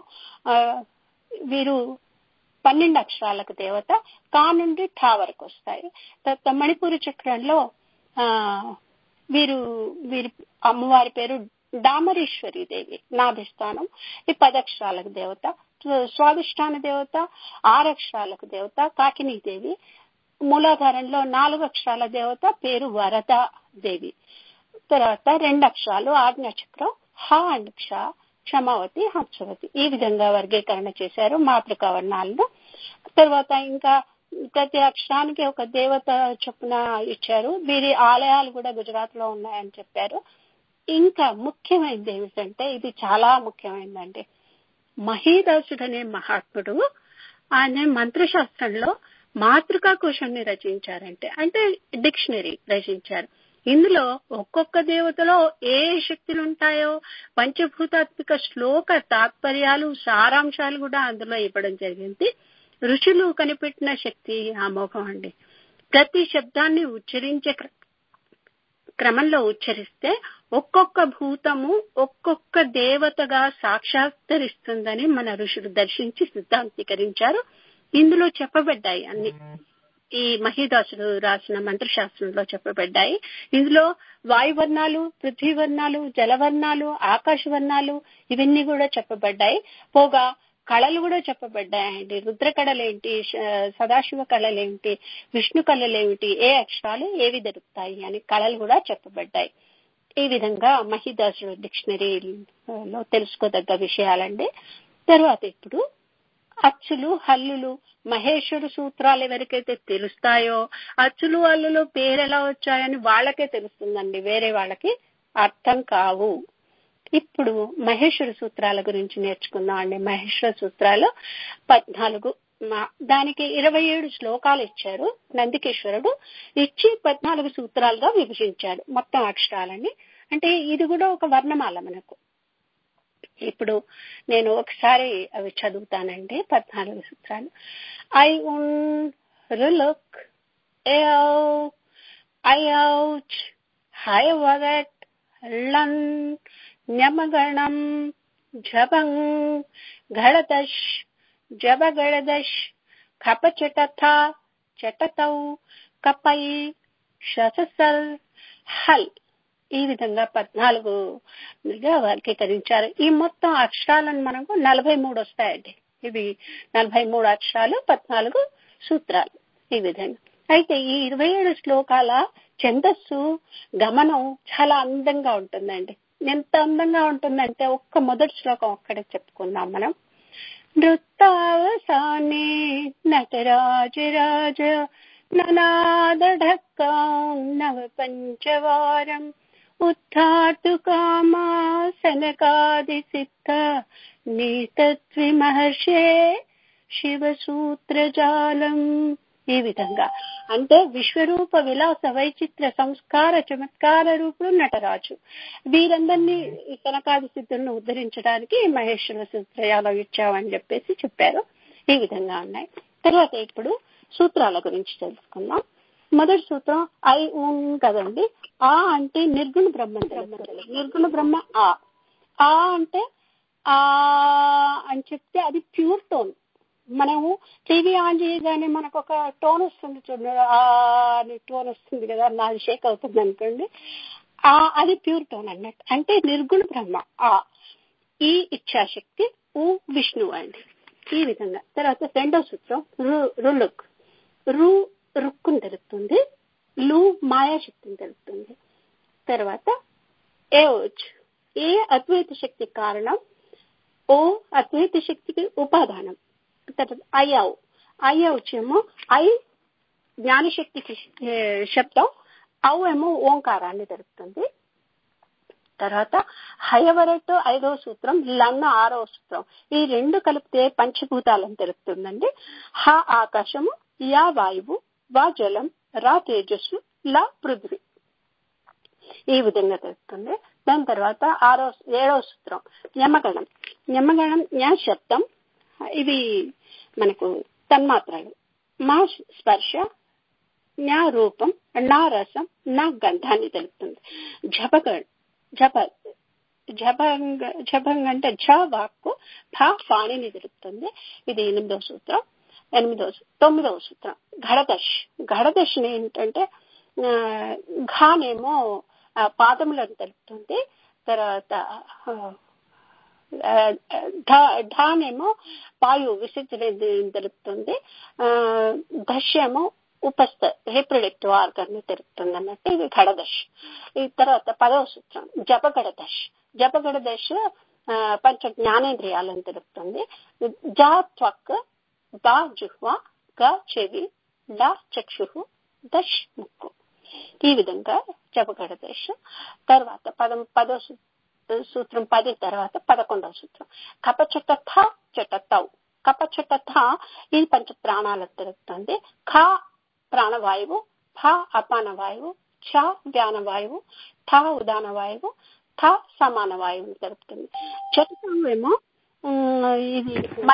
వీరు పన్నెండు అక్షరాలకు దేవత, కా నుండి ఠా వరకు వస్తాయి. తర్వాత మణిపూరి చక్రంలో ఆ వీరు వీరి అమ్మవారి పేరు డామరీశ్వరి దేవి, నాభిస్థానం, ఈ పదక్షరాలకు దేవత. స్వాదిష్టాన దేవత ఆరు అక్షరాలకు దేవత కాకినీ దేవి. మూలాధారంలో నాలుగు అక్షరాల దేవత పేరు వరద దేవి. తర్వాత రెండు అక్షరాలు ఆజ్ఞా చక్రం, హ అండ్ క్ష, క్షమావతి, హంసవతి. ఈ విధంగా వర్గీకరణ చేశారు మాతృకా వర్ణాలను. తర్వాత ఇంకా ప్రతి అక్షరానికి ఒక దేవత చొప్పున ఇచ్చారు. వీరి ఆలయాలు కూడా గుజరాత్ లో ఉన్నాయని చెప్పారు. ఇంకా ముఖ్యమైనది ఏమిటంటే, ఇది చాలా ముఖ్యమైనదండి, మహీదాసుడు అనే మహాత్ముడు ఆయన మంత్రశాస్త్రంలో మాతృకా కోశాన్ని రచించారంటే, అంటే డిక్షనరీ రచించారు. ఇందులో ఒక్కొక్క దేవతలో ఏ శక్తులు ఉంటాయో పంచభూతాత్మిక శ్లోక తాత్పర్యాలు, సారాంశాలు కూడా అందులో ఇవ్వడం జరిగింది. ఋషులు కనిపెట్టిన శక్తి అమోఘం అండి. ప్రతి శబ్దాన్ని ఉచ్చరించే క్రమంలో ఉచ్చరిస్తే ఒక్కొక్క భూతము ఒక్కొక్క దేవతగా సాక్షాత్కరిస్తుందని మన ఋషులు దర్శించి సిద్ధాంతీకరించారు. ఇందులో చెప్పబడ్డాయి అన్ని, ఈ మహీదాసుడు రాసిన మంత్రశాస్త్రంలో చెప్పబడ్డాయి. ఇందులో వాయువర్ణాలు, పృథ్వీవర్ణాలు, జలవర్ణాలు, ఆకాశవర్ణాలు ఇవన్నీ కూడా చెప్పబడ్డాయి. పోగా కళలు కూడా చెప్పబడ్డాయండి. రుద్ర కళలేంటి, సదాశివ కళలేంటి, విష్ణు కళలేమిటి, ఏ అక్షరాలు ఏవి దొరుకుతాయి అని కళలు కూడా చెప్పబడ్డాయి. ఈ విధంగా మహీదాసుడు డిక్షనరీలో తెలుసుకోదగ్గ విషయాలండి. తర్వాత ఇప్పుడు అచ్చులు, హల్లులు, మహేశ్వరు సూత్రాలు ఎవరికైతే తెలుస్తాయో అచ్చులు హల్లులు పేరు ఎలా వచ్చాయని వాళ్ళకే తెలుస్తుందండి, వేరే వాళ్ళకి అర్థం కావు. ఇప్పుడు మహేశ్వర సూత్రాల గురించి నేర్చుకుందాం అండి. మహేశ్వర సూత్రాలు పద్నాలుగు, దానికి ఇరవై ఏడు శ్లోకాలు ఇచ్చారు నందికేశ్వరుడు. ఇచ్చి పద్నాలుగు సూత్రాలుగా విభజించాడు మొత్తం అక్షరాలని. అంటే ఇది కూడా ఒక వర్ణమాల మనకు. ఇప్పుడు నేను ఒకసారి అవి చదువుతానండి, పద్నాలుగు సూత్రాలు. ఐ ఉన్ రులుక్ ఏవ్ ఐఔచ్ హై వగట్ లన్ న్యమగణం జబం ఘడదశ్ జబగడదశ్ కపచటథ చటతౌ కపై శససల్ హల్. ఈ విధంగా పద్నాలుగుగా వర్గీకరించారు. ఈ మొత్తం అక్షరాలను మనకు నలభై మూడు వస్తాయండి. ఇవి నలభై మూడు అక్షరాలు, పద్నాలుగు సూత్రాలు ఈ విధంగా. అయితే ఈ ఇరవై ఏడు శ్లోకాల ఛందస్సు గమనం చాలా అందంగా ఉంటుందండి. ఎంత అందంగా ఉంటుందంటే ఒక్క మొదటి శ్లోకం ఒక్కడే చెప్పుకుందాం మనం. నృత్తావసానే నటరాజరాజ ననాదఢక్కాం నవ పంచవారం ఉత్థాతు కామా సనకాది సిద్ధ నీతత్వి మహర్షే శివసూత్రజాలం. ఈ విధంగా అంటే విశ్వరూప విలాస వైచిత్ర సంస్కార చమత్కార రూపుడు నటరాజు. వీరందరినీ సనకాది సిద్ధులను ఉద్ధరించడానికి మహేశ్వర సూత్రజాలం ఇచ్చామని చెప్పేసి చెప్పారు. ఈ విధంగా ఉన్నాయి. తర్వాత ఇప్పుడు సూత్రాల గురించి తెలుసుకుందాం. మొదటి సూత్రం ఐ ఉన్ కదండి. ఆ అంటే నిర్గుణ బ్రహ్మ. నిర్గుణ బ్రహ్మ ఆ. ఆ అంటే ఆ అని చెప్తే అది ప్యూర్ టోన్. మనము టీవీ ఆన్ చేయగానే మనకు ఒక టోన్ వస్తుంది చూడండి, ఆ అని టోన్ వస్తుంది కదా, నాది షేక్ అవుతుంది అనుకోండి, ఆ అది ప్యూర్ టోన్ అన్నట్టు. అంటే నిర్గుణ బ్రహ్మ ఆ. ఈ ఇచ్ఛాశక్తి ఊ విష్ణువు అండి. ఈ విధంగా. తర్వాత రెండో సూత్రం రు రులుక్. రు రుక్కుని తెలుపుతుంది, లు మాయాశక్తిని తెలుపుతుంది. తర్వాత ఏజ్ ఏ అద్వైత శక్తి కారణం, ఓ అద్వైత శక్తికి ఉపాదానం. తర్వాత అయ్యావు అయ్యావు వచ్చేమో ఐ జ్ఞానశక్తికి శబ్దం, అవు ఏమో ఓంకారాన్ని తెలుపుతుంది. తర్వాత హయవరతో ఐదవ సూత్రం, లన్న ఆరవ సూత్రం. ఈ రెండు కలిపితే పంచభూతాలను తెలుపుతుందండి. హ ఆకాశము, యా వాయువు, వా జలం, రా తేజస్సు, లా పృథ్వీ. ఈ విధంగా తెలుపుతుంది. దాని తర్వాత ఆరో ఏడవ సూత్రం యమగణం. యమగణం జ్ఞా శబ్దం, ఇవి మనకు తన్మాత్రలు. మా స్పర్శ, జ్ఞా రూపం, నా రసం, నా గంధాన్ని తెలుపుతుంది. జపగ జప జపంగ జపంగ అంటే ఝ వాక్కు, భా పాణిని తెలుపుతుంది. ఇది ఎనిమిదవ సూత్రం. ఎనిమిదవ తొమ్మిదవ సూత్రం ఘడదశ్. ఘడదశని ఏంటంటే ఘానేమో పాదములను తెలుపుతుంది. తర్వాత ఢానేమో వాయు విసర్జన తెలుపుతుంది. దశ్యేమో ఉపస్థ రిప్రొడక్టివ్ ఆర్గన్ ని తెలుపుతుంది అన్నట్టు. ఇది ఘడదశ. ఈ తర్వాత పదవ సూత్రం జపగడ దశ. జపగడ దశ పంచ జ్ఞానేంద్రియాలను తెలుపుతుంది. జా త్వక్, బా జుహ్వా, గ చెవి, లా చక్షు, దశ్ ముక్కు. ఈ విధంగా జపగడ దశ. తర్వాత పదం పదో సూత్రం పది తర్వాత పదకొండవ సూత్రం కపచట థ చట తౌ. కపచట థ ఇది పంచ ప్రాణాలకు తెలుపుతుంది. ఖ ప్రాణవాయువు, ఫ అపాన వాయువు, ఛ వ్యాన వాయువు, థ ఉదాన వాయువు, థ సమాన వాయువుని తెలుపుతుంది. చతుర్థం ఏమో ఇది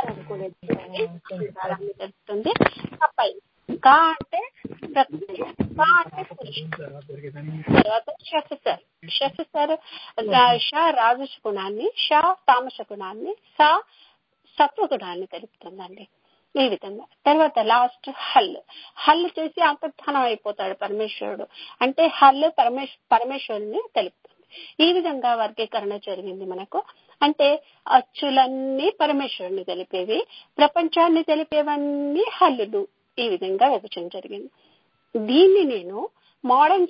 తెలుపుతుంది. కపై కా అంటే ప్రకృతి, కా అంటే తర్వాత శశసర్. శశసర్ ష రాజస గుణాన్ని, ష తామస గుణాన్ని, స సత్వగుణాన్ని తెలుపుతుందండి. ఈ విధంగా. తర్వాత లాస్ట్ హల్. హల్ చేసి అంతర్ధానం అయిపోతాడు పరమేశ్వరుడు. అంటే హల్ పరమేశ్ పరమేశ్వరుని తెలుపుతుంది. ఈ విధంగా వర్గీకరణ జరిగింది మనకు. అంటే అచ్చులన్నీ పరమేశ్వరుని తెలిపేవి, ప్రపంచాన్ని తెలిపేవన్నీ హల్లులు. ఈ విధంగా విభజన జరిగింది. దీన్ని నేను మోడర్న్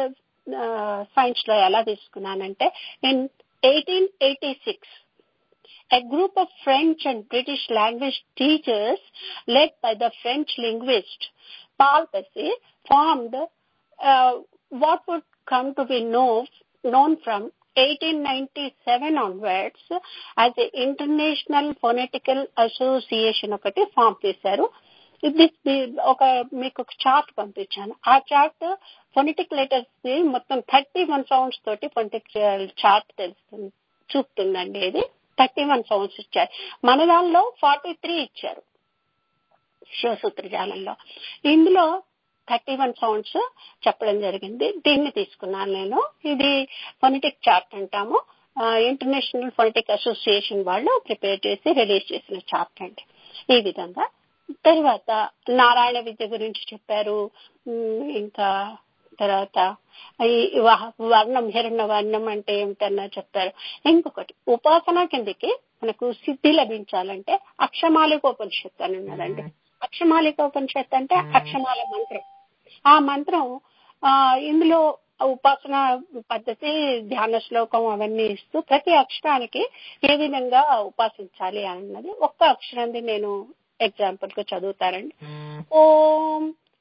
సైన్స్ లో ఎలా తీసుకున్నానంటే, in eighteen eighty six a group of French and British language teachers led by the French linguist Paul Passy formed uh, what would come to be known, known from eighteen ninety-seven onwards as the International Phonetical Association ఒకటి form చేశారు. ఇది ఒక మీకు ఒక chart పంపించాను. ఆ chart phonetic letters మొత్తం thirty one sounds తోటి ఫొనెటిక్ చార్ట్ తెలుస్తుంది చూపుతుందండి. ఇది థర్టీ వన్ సౌండ్స్ ఇచ్చారు. మన దానిలో ఫార్టీ త్రీ ఇచ్చారు శివసూత్రజాలంలో. ఇందులో థర్టీ వన్ సౌండ్స్ చెప్పడం జరిగింది. దీన్ని తీసుకున్నాను నేను. ఇది ఫొనెటిక్ చార్ట్ అంటాము. ఇంటర్నేషనల్ ఫొనెటిక్ అసోసియేషన్ వాళ్ళు ప్రిపేర్ చేసి రిలీజ్ చేసిన చార్ట్ అండి. ఈ విధంగా. తర్వాత నారాయణ విద్య గురించి చెప్పారు. ఇంకా తర్వాత ఈ వర్ణం, హిరణ్య వర్ణం అంటే ఏమిటన్నా చెప్పారు. ఇంకొకటి ఉపాసన కిందకి మనకు సిద్ధి లభించాలంటే అక్షమాలికోపనిషత్తు అని ఉన్నదండి. అక్షమాలికోపనిషత్తు అంటే అక్షమాల మంత్రం. ఆ మంత్రం ఆ ఇందులో ఉపాసన పద్ధతి, ధ్యాన శ్లోకం అవన్నీ ఇస్తూ ప్రతి అక్షరానికి ఏ విధంగా ఉపాసించాలి అన్నది ఒక్క అక్షరాన్ని నేను ఎగ్జాంపుల్ గా చదువుతారండి. ఓం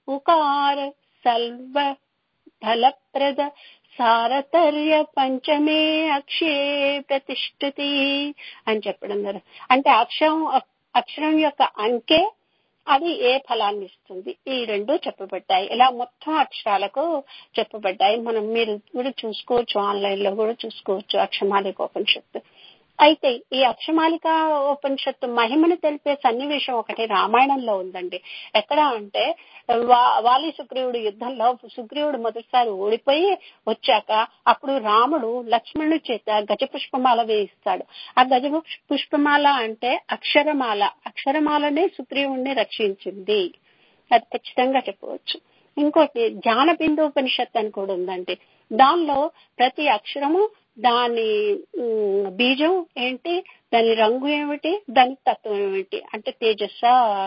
ఉకార సల్వ ఫలప్రద సారతర్య పంచమే అక్షే ప్రతిష్ఠితి అని చెప్పడం జరుగుతుంది. అంటే అక్షరం అక్షరం యొక్క అంకె అది ఏ ఫలాన్ని ఇస్తుంది, ఈ రెండు చెప్పబడ్డాయి. ఇలా మొత్తం అక్షరాలకు చెప్పబడ్డాయి. మనం మీరు కూడా చూసుకోవచ్చు, ఆన్లైన్ లో కూడా చూసుకోవచ్చు అక్షమాలిక ఉపనిషత్తు. అయితే ఈ అక్షమాలిక ఉపనిషత్తు మహిమను తెలిపే సన్నివేశం ఒకటి రామాయణంలో ఉందండి. ఎక్కడ అంటే వాలి సుగ్రీవుడు యుద్ధంలో సుగ్రీవుడు మొదటిసారి ఓడిపోయి వచ్చాక అప్పుడు రాముడు లక్ష్మణుడి చేత గజ పుష్పమాల వేయిస్తాడు. ఆ గజ పుష్పమాల అంటే అక్షరమాల. అక్షరమాలనే సుగ్రీవుడిని రక్షించింది, అది ఖచ్చితంగా చెప్పవచ్చు. ఇంకోటి జ్ఞాన బిందోపనిషత్తు అని కూడా ఉందండి. దానిలో ప్రతి అక్షరము దాని బీజం ఏంటి, దాని రంగు ఏమిటి, దాని తత్వం ఏమిటి, అంటే తేజస్స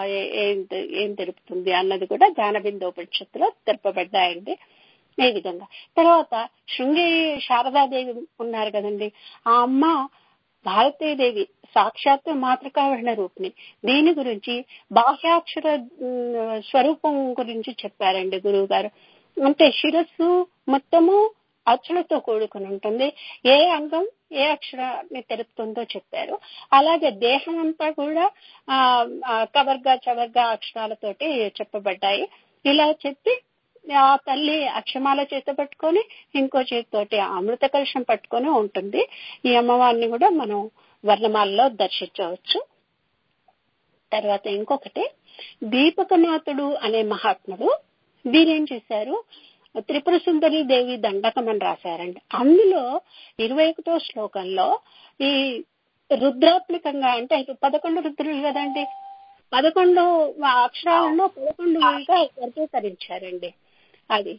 ఏం తెలుపుతుంది అన్నది కూడా జ్ఞానబిందోపనిషత్తులో తెలుపబడ్డాయండి. ఈ విధంగా తర్వాత శృంగేరి శారదాదేవి ఉన్నారు కదండి, ఆ అమ్మ భారతీదేవి సాక్షాత్తు మాతృకావరణ రూపిణి. దీని గురించి బాహ్యాక్షర స్వరూపం గురించి చెప్పారండి గురువు గారు. అంటే శిరస్సు మొత్తము అచ్చులతో కూడుకుని ఉంటుంది, ఏ అంగం ఏ అక్షరాన్ని తెలుపుతుందో చెప్పారు. అలాగే దేహం అంతా కూడా ఆ కవర్గా చవర్గా అక్షరాలతోటి చెప్పబడ్డాయి. ఇలా చెప్పి ఆ తల్లి అక్షమాల చేత పట్టుకొని ఇంకో చేతితోటి అమృత కలశం పట్టుకొని ఉంటుంది. ఈ అమ్మవారిని కూడా మనం వర్ణమాలలో దర్శించవచ్చు. తర్వాత ఇంకొకటి దీపకనాథుడు అనే మహాత్ముడు వీరేం చేశారు, త్రిపుర సుందరి దేవి దండకం అని రాశారండి. అందులో ఇరవై ఒకటో శ్లోకంలో ఈ రుద్రాత్మకంగా అంటే పదకొండు రుద్రులు కదండి, పదకొండు అక్షరాలను పదకొండుగా వర్గీకరించారండి. అది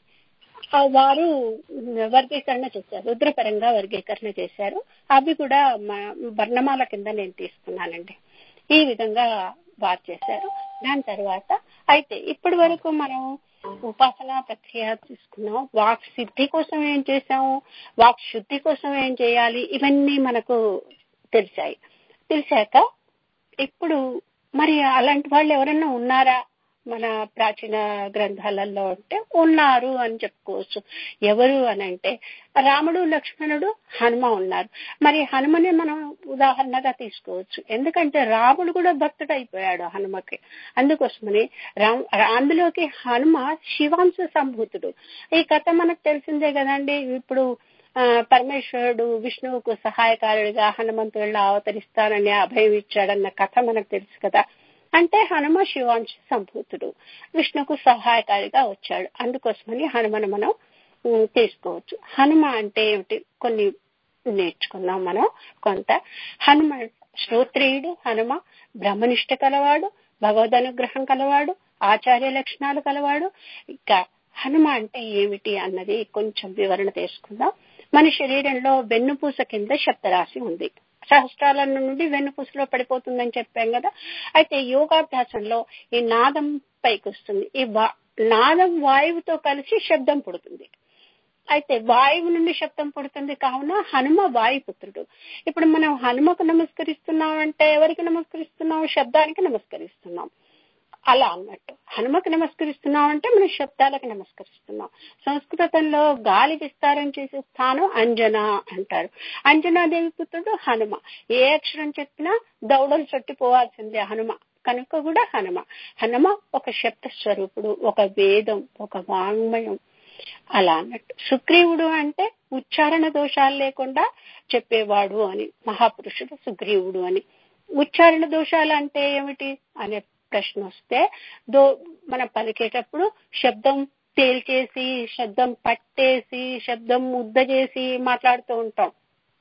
వారు వర్గీకరణ చేశారు, రుద్రపరంగా వర్గీకరణ చేశారు. అవి కూడా వర్ణమాల కింద నేను తీసుకున్నానండి. ఈ విధంగా వారు చేశారు. దాని తర్వాత అయితే ఇప్పటి వరకు మనం ఉపాసన ప్రక్రియ తీసుకున్నాం. వాక్ సిద్ధి కోసం ఏం చేసాము, వాక్ శుద్ధి కోసం ఏం చేయాలి, ఇవన్నీ మనకు తెలిసాయి. తెలిసాక ఇప్పుడు మరి అలాంటి వాళ్ళు ఎవరైనా ఉన్నారా మన ప్రాచీన గ్రంథాలలో అంటే ఉన్నారు అని చెప్పుకోవచ్చు. ఎవరు అని అంటే రాముడు లక్ష్మణుడు హనుమ ఉన్నారు. మరి హనుమని మనం ఉదాహరణగా తీసుకోవచ్చు, ఎందుకంటే రాముడు కూడా భక్తుడు అయిపోయాడు హనుమకి. అందుకోసమని రామ్ అందులోకి హనుమ శివాంశ సంభూతుడు. ఈ కథ మనకు తెలిసిందే కదండి. ఇప్పుడు పరమేశ్వరుడు విష్ణువుకు సహాయకారుడిగా హనుమంతుడిలా అవతరిస్తానని అభయం ఇచ్చాడన్న కథ మనకు తెలుసు కదా. అంటే హనుమ శివాంశ సంభూతుడు, విష్ణుకు సహాయకారిగా వచ్చాడు. అందుకోసమని హనుమను మనం తీసుకోవచ్చు. హనుమ అంటే ఏమిటి కొన్ని నేర్చుకున్నాం మనం కొంత. హనుమ శ్రోత్రియుడు, హనుమ బ్రహ్మనిష్ట కలవాడు, భగవద్ అనుగ్రహం కలవాడు, ఆచార్య లక్షణాలు కలవాడు. ఇంకా హనుమ అంటే ఏమిటి అన్నది కొంచెం వివరణ తీసుకుందాం. మన శరీరంలో వెన్నుపూస కింద శబ్దరాశి ఉంది. సహస్రాల నుండి వెన్నుపూసలో పడిపోతుందని చెప్పాం కదా. అయితే యోగాభ్యాసంలో ఈ నాదం పైకి వస్తుంది. ఈ నాదం వాయువుతో కలిసి శబ్దం పుడుతుంది. అయితే వాయువు నుండి శబ్దం పుడుతుంది కావున హనుమ వాయుపుత్రుడు. ఇప్పుడు మనం హనుమకు నమస్కరిస్తున్నాం అంటే ఎవరికి నమస్కరిస్తున్నాం, శబ్దానికి నమస్కరిస్తున్నాం. అలా అన్నట్టు హనుమకు నమస్కరిస్తున్నాం అంటే మనం శబ్దాలకు నమస్కరిస్తున్నాం. సంస్కృతంలో గాలి విస్తారం చేసే స్థానం అంజనా అంటారు. అంజనాదేవి పుత్రుడు హనుమ. ఏ అక్షరం చెప్పినా దౌడలు చుట్టిపోవాల్సిందే హనుమ, కనుక కూడా హనుమ. హనుమ ఒక శబ్ద స్వరూపుడు, ఒక వేదం, ఒక వాంగ్మయం అలా అన్నట్టు. సుగ్రీవుడు అంటే ఉచ్చారణ దోషాలు లేకుండా చెప్పేవాడు అని, మహాపురుషుడు సుగ్రీవుడు అని. ఉచ్చారణ దోషాలు అంటే ఏమిటి అనే ప్రశ్న వస్తే దో మనం పలికేటప్పుడు శబ్దం తేల్చేసి, శబ్దం పట్టేసి, శబ్దం ముద్ద చేసి మాట్లాడుతూ ఉంటాం.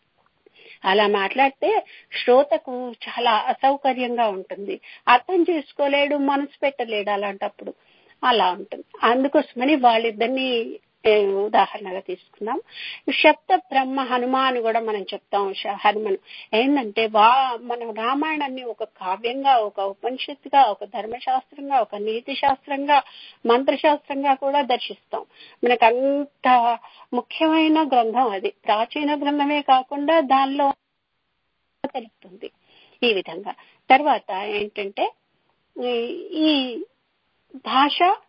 అలా మాట్లాడితే శ్రోతకు చాలా అసౌకర్యంగా ఉంటుంది, అర్థం చేసుకోలేడు, మనసు పెట్టలేడు అలాంటప్పుడు. అలా ఉంటుంది. అందుకోసమని వాళ్ళిద్దరిని ఉదాహరణగా తీసుకున్నాం. శబ్ద బ్రహ్మ హనుమాను కూడా మనం చెప్తాం. హనుమను ఏంటంటే వా మనం రామాయణాన్ని ఒక కావ్యంగా, ఒక ఉపనిషత్తుగా, ఒక ధర్మశాస్త్రంగా, ఒక నీతి శాస్త్రంగా, మంత్రశాస్త్రంగా కూడా దర్శిస్తాం. మనకు అంత ముఖ్యమైన గ్రంథం అది. ప్రాచీన గ్రంథమే కాకుండా దానిలో తెలుపుతుంది ఈ విధంగా. తర్వాత ఏంటంటే ఈ భాష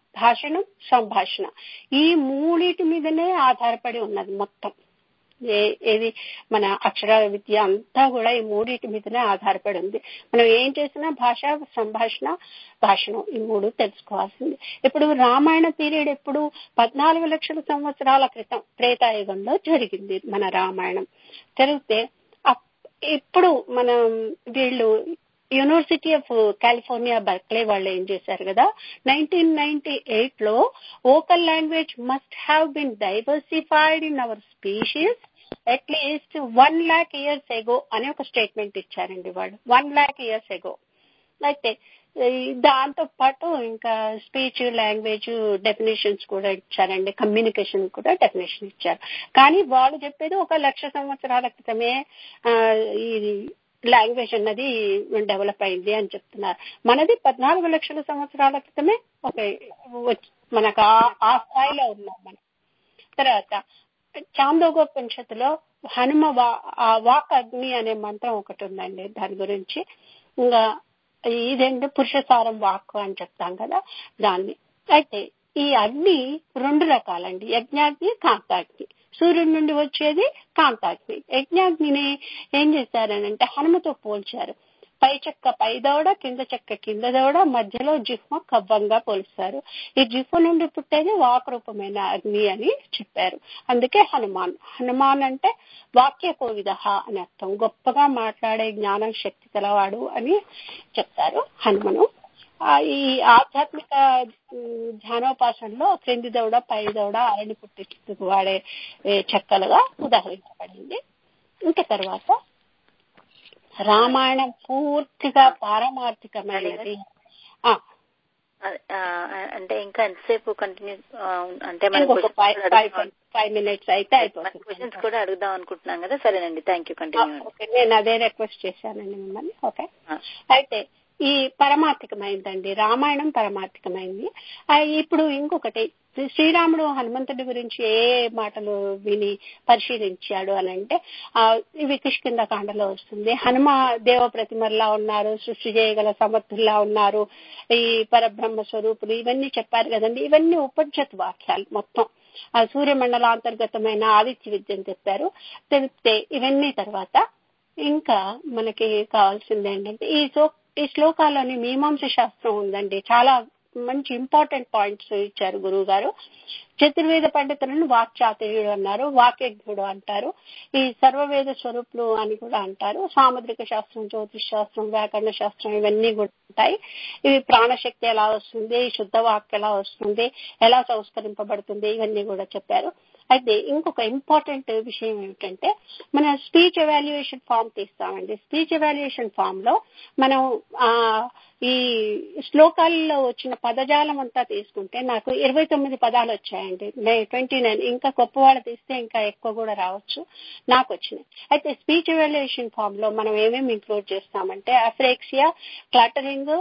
భాషణం, సంభాషణ, ఈ మూడింటి మీదనే ఆధారపడి ఉన్నది మొత్తం. ఏది మన అక్షరాల విద్య అంతా కూడా ఈ మూడింటి మీదనే ఆధారపడి ఉంది. మనం ఏం చేసినా భాష, సంభాషణ, భాషణం ఈ మూడు తెలుసుకోవాల్సింది. ఇప్పుడు రామాయణ పీరియడ్ ఎప్పుడు పద్నాలుగు లక్షల సంవత్సరాల క్రితం త్రేతాయుగంలో జరిగింది మన రామాయణం. జరిగితే ఇప్పుడు మనం వీళ్ళు యూనివర్సిటీ ఆఫ్ కాలిఫోర్నియా బర్క్లీ వాళ్ళు ఏం చేశారు కదా, నైన్టీన్ నైన్టీ ఎయిట్ లో vocal language must have been diversified in our species at least one lakh years ago అని ఒక స్టేట్మెంట్ ఇచ్చారండి వాళ్ళు. One lakh years ago. అయితే దాంతో పాటు ఇంకా స్పీచ్, లాంగ్వేజ్ డెఫినేషన్స్ కూడా ఇచ్చారండి, కమ్యూనికేషన్ కూడా డెఫినేషన్ ఇచ్చారు. కానీ వాళ్ళు చెప్పేది ఒక లక్ష సంవత్సరాల క్రితమే ఈ లాంగ్వేజ్ అన్నది డెవలప్ అయింది అని చెప్తున్నారు. మనది పద్నాలుగు లక్షల సంవత్సరాల క్రితమే ఒక మనకు ఆ స్థాయిలో ఉన్నాం మనం. తర్వాత చాందోగోపనిషత్తులో హనుమ వాక్ అగ్ని అనే మంత్రం ఒకటి ఉందండి. దాని గురించి ఇంకా ఇదేంటి పురుషసారం వాక్ అని చెప్తాం కదా దాన్ని. అయితే ఈ అగ్ని రెండు రకాలండి, యజ్ఞాగ్ని, కాంతాగ్ని. సూర్యుడి నుండి వచ్చేది కాంతాగ్ని. యజ్ఞాగ్నిని ఏం చేశారనంటే హనుమతో పోల్చారు. పై చెక్క పై దవడ, కింద చెక్క కింద దవడ, మధ్యలో జిహ్వ కవ్వంగా పోల్చారు. ఈ జిహ్వ నుండి పుట్టేది వాక్ రూపమైన అగ్ని అని చెప్పారు. అందుకే హనుమాన్. హనుమాన్ అంటే వాక్య కోవిద అని అర్థం, గొప్పగా మాట్లాడే జ్ఞానం శక్తి కలవాడు అని చెప్తారు హనుమను. ఈ ఆధ్యాత్మిక ధ్యానోపాసనలో క్రింది దవడ, పై దవడ, అరణి పుట్టించుకు వాడే చెక్కలుగా ఉదాహరించబడింది. ఇంకా తర్వాత రామాయణం పూర్తిగా పారమార్థికమైనది. అంటే ఇంకా ఎంతసేపు కంటిన్యూ అంటే ఫైవ్ మినిట్స్ అయితే అయిపోతుంది. క్వశ్చన్స్ కూడా అడుగుదాం అనుకుంటున్నాం కదా. సరేనండి, థ్యాంక్ యూ. కంటిన్యూ. నేను అదే రిక్వెస్ట్ చేశానండి మిమ్మల్ని. ఓకే. అయితే ఈ పరమార్థికమైందండి, రామాయణం పరమార్థికమైంది. ఇప్పుడు ఇంకొకటి, శ్రీరాముడు హనుమంతుడి గురించి ఏ మాటలు విని పరిశీలించాడు అని అంటే ఇవి కిష్కింధ కాండలో వస్తుంది. హనుమ దేవ ప్రతిమల్లా ఉన్నారు, సృష్టి చేయగల సమర్థుల్లా ఉన్నారు, ఈ పరబ్రహ్మ స్వరూపులు, ఇవన్నీ చెప్పారు కదండి. ఇవన్నీ ఉపనిషత్ వాక్యాలు మొత్తం. ఆ సూర్యమండలాంతర్గతమైన ఆదిత్య విద్యను చెప్పారు. తెలిపితే ఇవన్నీ తర్వాత ఇంకా మనకి కావాల్సింది ఏంటంటే ఈ సో ఈ శ్లోకాల్లోని మీమాంస శాస్త్రం ఉందండి. చాలా మంచి ఇంపార్టెంట్ పాయింట్స్ ఇచ్చారు గురువు గారు. చతుర్వేద పండితులను వాక్చాతుర్యుడు అన్నారు, వాక్యజ్ఞుడు అంటారు, ఈ సర్వవేద స్వరూపులు అని కూడా అంటారు. సాముద్రిక శాస్త్రం, జ్యోతిష్ శాస్త్రం, వ్యాకరణ శాస్త్రం ఇవన్నీ కూడా ఉంటాయి. ఇవి ప్రాణశక్తి ఎలా వస్తుంది, శుద్ధ వాక్యం ఎలా వస్తుంది, ఎలా సంస్కరింపబడుతుంది, ఇవన్నీ కూడా చెప్పారు. అయితే ఇంకొక ఇంపార్టెంట్ విషయం ఏమిటంటే మన స్పీచ్ ఎవాల్యుయేషన్ ఫామ్ తీస్తామండి. స్పీచ్ ఎవాల్యుయేషన్ ఫామ్ లో మనం ఆ ఈ శ్లోకాలలో వచ్చిన పదజాలం అంతా తీసుకుంటే నాకు ఇరవై తొమ్మిది పదాలు వచ్చాయండి. ట్వంటీ నైన్ ఇంకా గొప్పవాళ్ళు తీస్తే ఇంకా ఎక్కువ కూడా రావచ్చు, నాకు వచ్చినాయి. అయితే స్పీచ్ ఎవాల్యుయేషన్ ఫామ్ లో మనం ఏమేమి ఇంక్లూడ్ చేస్తామంటే అఫ్రేక్సియా, క్లటరింగ్,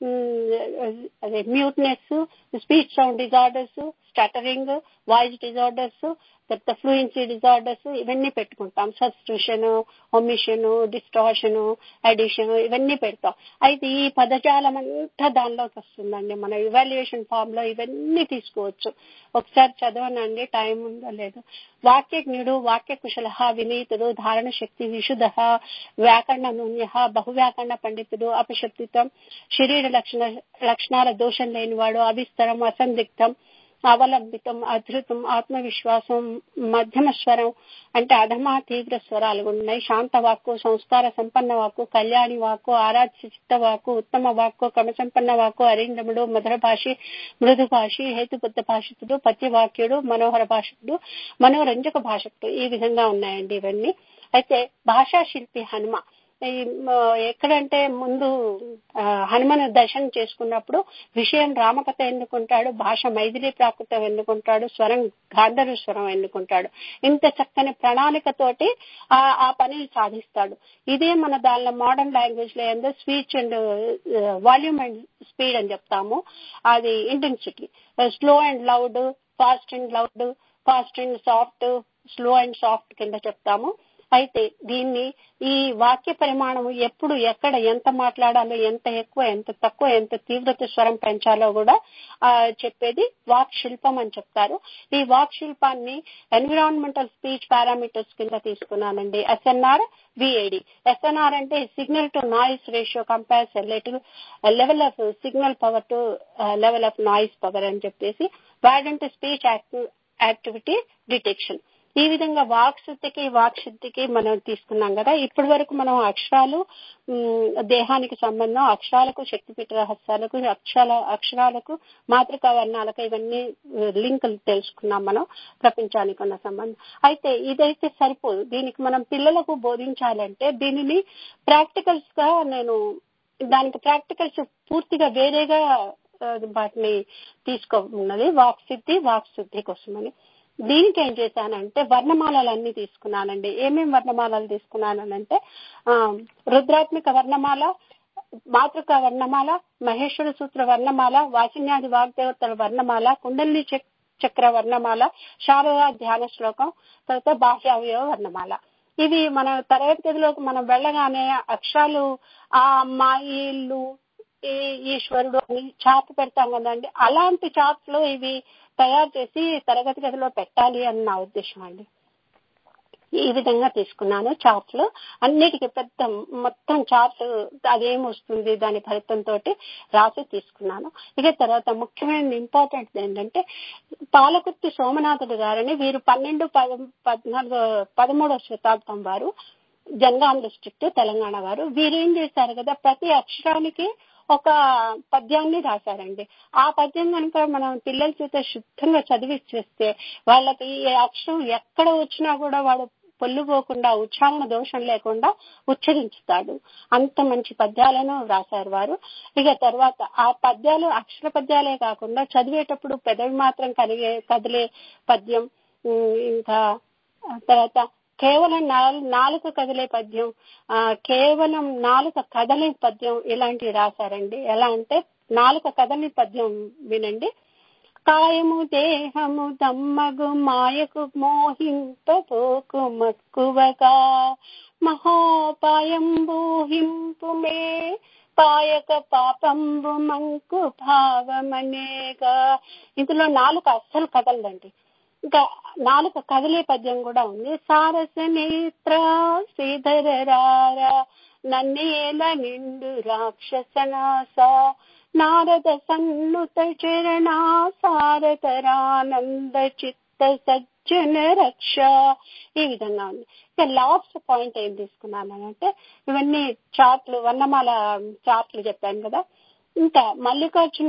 అదే muteness, speech sound disorders, stuttering, voice disorders, తర్వాత ఫ్లూయెన్సీ డిజార్డర్స్, ఇవన్నీ పెట్టుకుంటాం. సబ్స్టిట్యూషన్, ఒమిషన్, డిస్టార్షన్, అడిషన్, ఇవన్నీ పెడతాం. అయితే ఈ పదజాలం అంతా దానిలోకి వస్తుందండి. మన ఇవాల్యుయేషన్ ఫామ్ లో ఇవన్నీ తీసుకోవచ్చు. ఒకసారి చదవనండి, టైం ఉందో లేదు. వాక్యజ్ఞుడు, వాక్య కుశల, వినీతుడు, ధారణ శక్తి, విశుద్ధ, వ్యాకరణ నూన్య, బహువ్యాకరణ పండితుడు, అపశబ్దితం, శరీర లక్షణ లక్షణాల దోషం లేనివాడు, అవిస్తరం, అసందిగ్ధం, అవలంబితం, అధృతం, ఆత్మవిశ్వాసం, మధ్యమ స్వరం అంటే అధమ తీవ్ర స్వరాలు ఉన్నాయి, శాంత వాక్కు, సంస్కార సంపన్న వాక్కు, కళ్యాణి వాక్కు, ఆరాధ్య చిత్త వాక్కు, ఉత్తమ వాక్కు, క్రమసంపన్న వాక్కు, అరిందముడు, మధుర భాషి, మృదు భాషి, హేతుబద్ధ భాషితుడు, పద్యవాక్యుడు, మనోహర భాషకుడు, మనోరంజక భాషకుడు, ఈ విధంగా ఉన్నాయండి ఇవన్నీ. అయితే భాషా శిల్పి హనుమ ఎక్కడంటే ముందు హనుమను దర్శనం చేసుకున్నప్పుడు విషయం రామకథ ఎన్నుకుంటాడు, భాష మైథిలి ప్రాకృతం ఎన్నుకుంటాడు, స్వరం గాంధర్వ స్వరం ఎన్నుకుంటాడు. ఇంత చక్కని ప్రణాళికతోటి ఆ ఆ పనిని సాధిస్తాడు. ఇదే మన దానిలో మోడర్న్ లాంగ్వేజ్ లో ఏందో speech and volume and speed అని చెప్తాము. అది intensity, slow and loud, fast and loud, fast and soft, slow and soft కింద చెప్తాము. అయితే దీన్ని ఈ వాక్య పరిమాణం ఎప్పుడు ఎక్కడ ఎంత మాట్లాడాలో, ఎంత ఎక్కువ ఎంత తక్కువ, ఎంత తీవ్రత స్వరం పెంచాలో కూడా ఆ చెప్పేది వాక్ శిల్పం అని చెప్తారు. ఈ వాక్ శిల్పాన్ని ఎన్విరాన్మెంటల్ స్పీచ్ పారామీటర్స్ కింద తీసుకున్నానండి. SNR VAD. ఎస్ఎన్ఆర్ అంటే signal to noise ratio compares level of signal power to level of noise power అని చెప్పేసి వాడంటే స్పీచ్ యాక్టివిటీ డిటెక్షన్. ఈ విధంగా వాక్ శుద్ధికి వాక్ శుద్ధికి మనం తీసుకున్నాం కదా. ఇప్పటి వరకు మనం అక్షరాలు దేహానికి సంబంధం, అక్షరాలకు శక్తిపీఠ రహస్యాలకు, అక్షరాల అక్షరాలకు మాతృకా వర్ణాలకు ఇవన్నీ లింకులు తెలుసుకున్నాం మనం, ప్రపంచానికి ఉన్న సంబంధం. అయితే ఇదైతే సరిపోదు. దీనికి మనం పిల్లలకు బోధించాలంటే దీనిని ప్రాక్టికల్స్ గా నేను దానికి ప్రాక్టికల్స్ పూర్తిగా వేరేగా వాటిని తీసుకోన్నది వాక్ సిద్ధి వాక్ శుద్ధి కోసమని. దీనికి ఏం చేశానంటే వర్ణమాలలన్నీ తీసుకున్నానండి. ఏమేమి వర్ణమాలలు తీసుకున్నానంటే రుద్రాత్మిక వర్ణమాల, మాతృకా వర్ణమాల, మహేశ్వర సూత్ర వర్ణమాల, వాచిన్యాది వాగ్దేవతల వర్ణమాల, కుండలిని చక్ర వర్ణమాల, శారదా ధ్యాన శ్లోకం, తర్వాత బాహ్యావయవ వర్ణమాల. ఇవి మన తరగతి గదిలోకి మనం వెళ్ళగానే అక్షరాలు ఆ అమ్మాయి ఇల్లు ఈశ్వరుడు అని చార్ట్ పెడతాం కదండి, అలాంటి చార్ట్ లో ఇవి తయారు చేసి తరగతి గదిలో పెట్టాలి అని నా ఉద్దేశం అండి. ఈ విధంగా తీసుకున్నాను చార్ట్ లో అన్నిటికీ పెద్ద మొత్తం చార్ట్ అదేమి వస్తుంది దాని ఫలితంతో రాసి తీసుకున్నాను. ఇక తర్వాత ముఖ్యమైన ఇంపార్టెంట్ ఏంటంటే పాలకుర్తి సోమనాథుడు గారని వీరు పన్నెండు పద్నాలుగు పదమూడవ శతాబ్దం వారు, జనగాం డిస్ట్రిక్ట్ తెలంగాణ వారు. వీరు ఏం చేశారు కదా, ప్రతి అక్షరానికి ఒక పద్యాన్ని రాశారండి. ఆ పద్యం కనుక మనం పిల్లల చేత శుద్ధంగా చదివిచ్చేస్తే వాళ్ళకి ఈ అక్షరం ఎక్కడ వచ్చినా కూడా వాడు పొల్లుపోకుండా ఉచ్చారణ దోషం లేకుండా ఉచ్చరించుతాడు. అంత మంచి పద్యాలను రాశారు వారు. ఇక తర్వాత ఆ పద్యాలు అక్షర పద్యాలే కాకుండా చదివేటప్పుడు పెదవి మాత్రం కలిగే కదిలే పద్యం, ఇంకా తర్వాత కేవలం నాలుక కదిలే పద్యం, ఆ కేవలం నాలుక కదలే పద్యం ఇలాంటివి రాశారండి. ఎలా అంటే నాలుక కదలి పద్యం వినండి. కాయము దేహము దమ్మగు మాయకు మోహింపపోకు మక్కువగా మహోపాయంబు హింపుమే పాయక పాపంబు మంకు భావమనేగా. ఇందులో నాలుక అస్సలు కదలదండి. ఇంకా నాలుక కదిలే పద్యం కూడా ఉంది. సారస నేత్ర శ్రీధరార నన్నేల నిండు రాక్షసనాస నారద సన్నుత చరణ సారతరానంద చిత్త సజ్జన రక్ష. ఈ విధంగా ఉంది. ఇక లాస్ట్ పాయింట్ ఏం తీసుకున్నానంటే ఇవన్నీ చార్ట్లు వర్ణమాల చార్ట్లు చెప్పాను కదా. ఇంకా మల్లికార్జున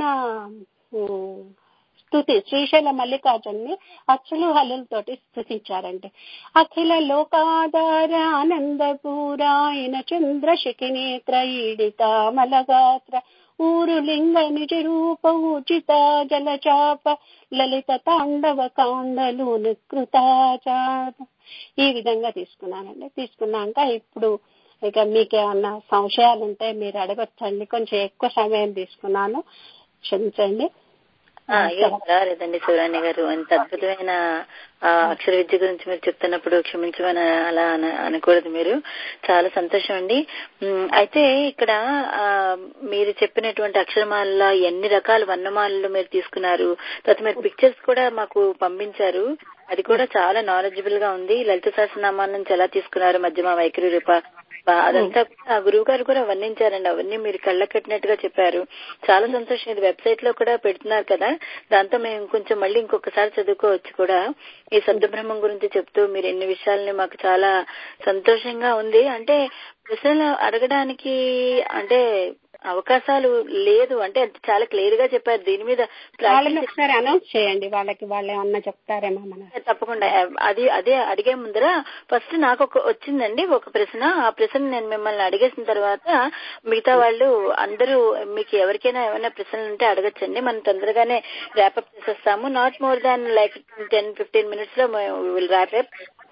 స్తుతి శ్రీశైల మల్లికార్జున్ని అచ్చులు హల్లులతోటి స్తుతించారండి. అఖిల లోకాధార ఆనందపూరాయన చంద్ర శకినేత్ర ఈడిత మలగాత్ర ఊరు లింగ నిజ రూప ఉచిత జలచాప లలిత తాండవ కాండలు నికృతాచార. ఈ విధంగా తీసుకున్నానండి. తీసుకున్నాక ఇప్పుడు ఇక మీకేమన్నా సంశయాలు ఉంటే మీరు అడగొచ్చండి. కొంచెం ఎక్కువ సమయం తీసుకున్నాను, క్షమించండి. లేదండి శివరాణి గారు, అంత అద్భుతమైన అక్షర విద్య గురించి మీరు చెప్తున్నప్పుడు క్షమించమని అలా అనకూడదు. మీరు చాలా సంతోషం అండి. అయితే ఇక్కడ మీరు చెప్పినటువంటి అక్షరమాలలో ఎన్ని రకాల వర్ణమాలలు మీరు తీసుకున్నారు, తర్వాత మీరు పిక్చర్స్ కూడా మాకు పంపించారు, అది కూడా చాలా నాలెడ్జబుల్ గా ఉంది. లలిత సహస్రనామాల నుంచి ఎలా తీసుకున్నారు, మధ్యమ వైఖరి రూప, అదంతా ఆ గురువు గారు కూడా వర్ణించారండి. అవన్నీ మీరు కళ్ళ కట్టినట్టుగా చెప్పారు. చాలా సంతోషం. ఇది వెబ్సైట్ లో కూడా పెడుతున్నారు కదా, దాంతో మేము కొంచెం మళ్ళీ ఇంకొకసారి చదువుకోవచ్చు కూడా. ఈ శబ్దబ్రహ్మం గురించి చెప్తూ మీరు ఎన్ని విషయాలని మాకు చాలా సంతోషంగా ఉంది. అంటే ప్రశ్నలు అడగడానికి అంటే అవకాశాలు లేదు, అంటే చాలా క్లియర్ గా చెప్పారు. దీని మీద ఒకసారి అనౌన్స్ చేయండి, వాళ్ళకి వాళ్ళు ఏమన్నా చెప్తారేమో. తప్పకుండా. అది అదే అడిగే ముందర ఫస్ట్ నాకు ఒక వచ్చిందండి ఒక ప్రశ్న. ఆ ప్రశ్న నేను మిమ్మల్ని అడిగేసిన తర్వాత మిగతా వాళ్ళు అందరూ మీకు ఎవరికైనా ఏమైనా ప్రశ్నలు ఉంటే అడగచ్చండి. మనం తొందరగానే ర్యాపప్ చేసేస్తాము. Not more than like ten fifteen minutes లో will wrap up.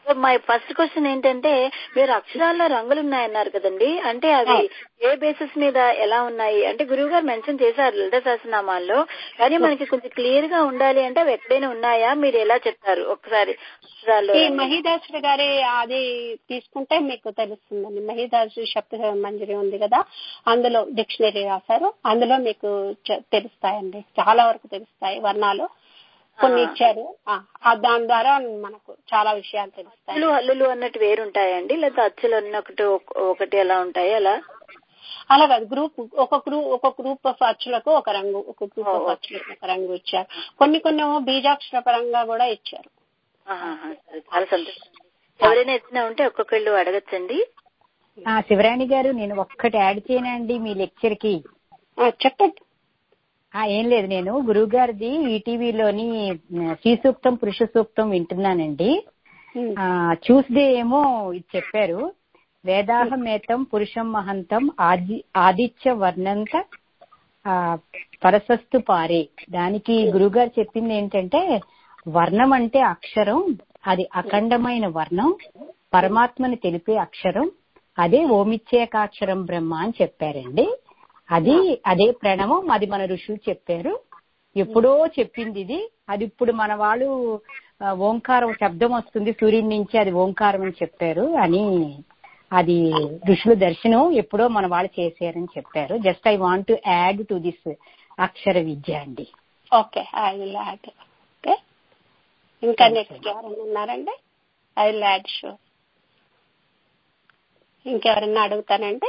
My first question ఏంటంటే, మీరు అక్షరాల్లో రంగులు ఉన్నాయన్నారు కదండి, అంటే అవి ఏ బేసిస్ మీద ఎలా ఉన్నాయి అంటే గురువు గారు మెన్షన్ చేశారు లలిత సహస్రనామాల్లో, కానీ మనకి కొంచెం క్లియర్ గా ఉండాలి అంటే అవి ఎక్కడైనా ఉన్నాయా, మీరు ఎలా చెప్తారు ఒకసారి? మహిదాసు గారి అది తీసుకుంటే మీకు తెలుస్తుందండి. మహిదాసు శబ్ద మంజరి ఉంది కదా, అందులో డిక్షనరీ రాశారు, అందులో మీకు తెలుస్తాయండి, చాలా వరకు తెలుస్తాయి వర్ణాలు కొన్ని ఇచ్చారు. దాని ద్వారా మనకు చాలా విషయాలు తెలుస్తాయి. హల్లులు అన్నట్టు వేరుంటాయండి, లేదా అచ్చులు అన్నట్టు ఒకటి ఎలా ఉంటాయి? అలా అలా కాదు, గ్రూప్ ఒక గ్రూప్ ఒక గ్రూప్ ఆఫ్ అచ్చులకు ఒక రంగు, ఒక గ్రూప్ ఆఫ్ అచ్చులకు ఒక రంగు ఇచ్చారు. కొన్ని కొన్ని బీజాక్షర పరంగా కూడా ఇచ్చారు. చాలా సంతోషం. ఎవరైనా ఇచ్చినా ఉంటే ఒక్కొక్కళ్ళు అడగచ్చండి. శివరాణి గారు, నేను ఒక్కటి యాడ్ చేయనండి మీ లెక్చర్ కి. చెప్పండి. ఏం లేదు, నేను గురువు గారిది ఈటీవీలోని శ్రీ సూక్తం పురుష సూక్తం వింటున్నానండి. ట్యూస్డే ఏమో ఇది చెప్పారు, వేదాహమేతం పురుషం మహంతం ఆది ఆదిత్య వర్ణంత పరసస్తు పారే. దానికి గురుగారు చెప్పింది ఏంటంటే, వర్ణం అంటే అక్షరం, అది అఖండమైన వర్ణం, పరమాత్మని తెలిపే అక్షరం, అదే ఓమిచ్చేకాక్షరం బ్రహ్మ అని చెప్పారండి. అది అదే ప్రణవం, అది మన ఋషులు చెప్పారు, ఎప్పుడో చెప్పింది ఇది. అది ఇప్పుడు మన వాళ్ళు ఓంకారం శబ్దం వస్తుంది సూర్యుడి నుంచి, అది ఓంకారం అని చెప్పారు అని, అది ఋషుల దర్శనం ఎప్పుడో మన వాళ్ళు చేశారని చెప్పారు. Just I want to add to this అక్షర విద్య అండి. Okay, I will add. Okay, ఇంకా నెక్స్ట్ ఎవరైనా ఉన్నారండి? I will add sure. ఇంకెవరన్నా అడుగుతానండి?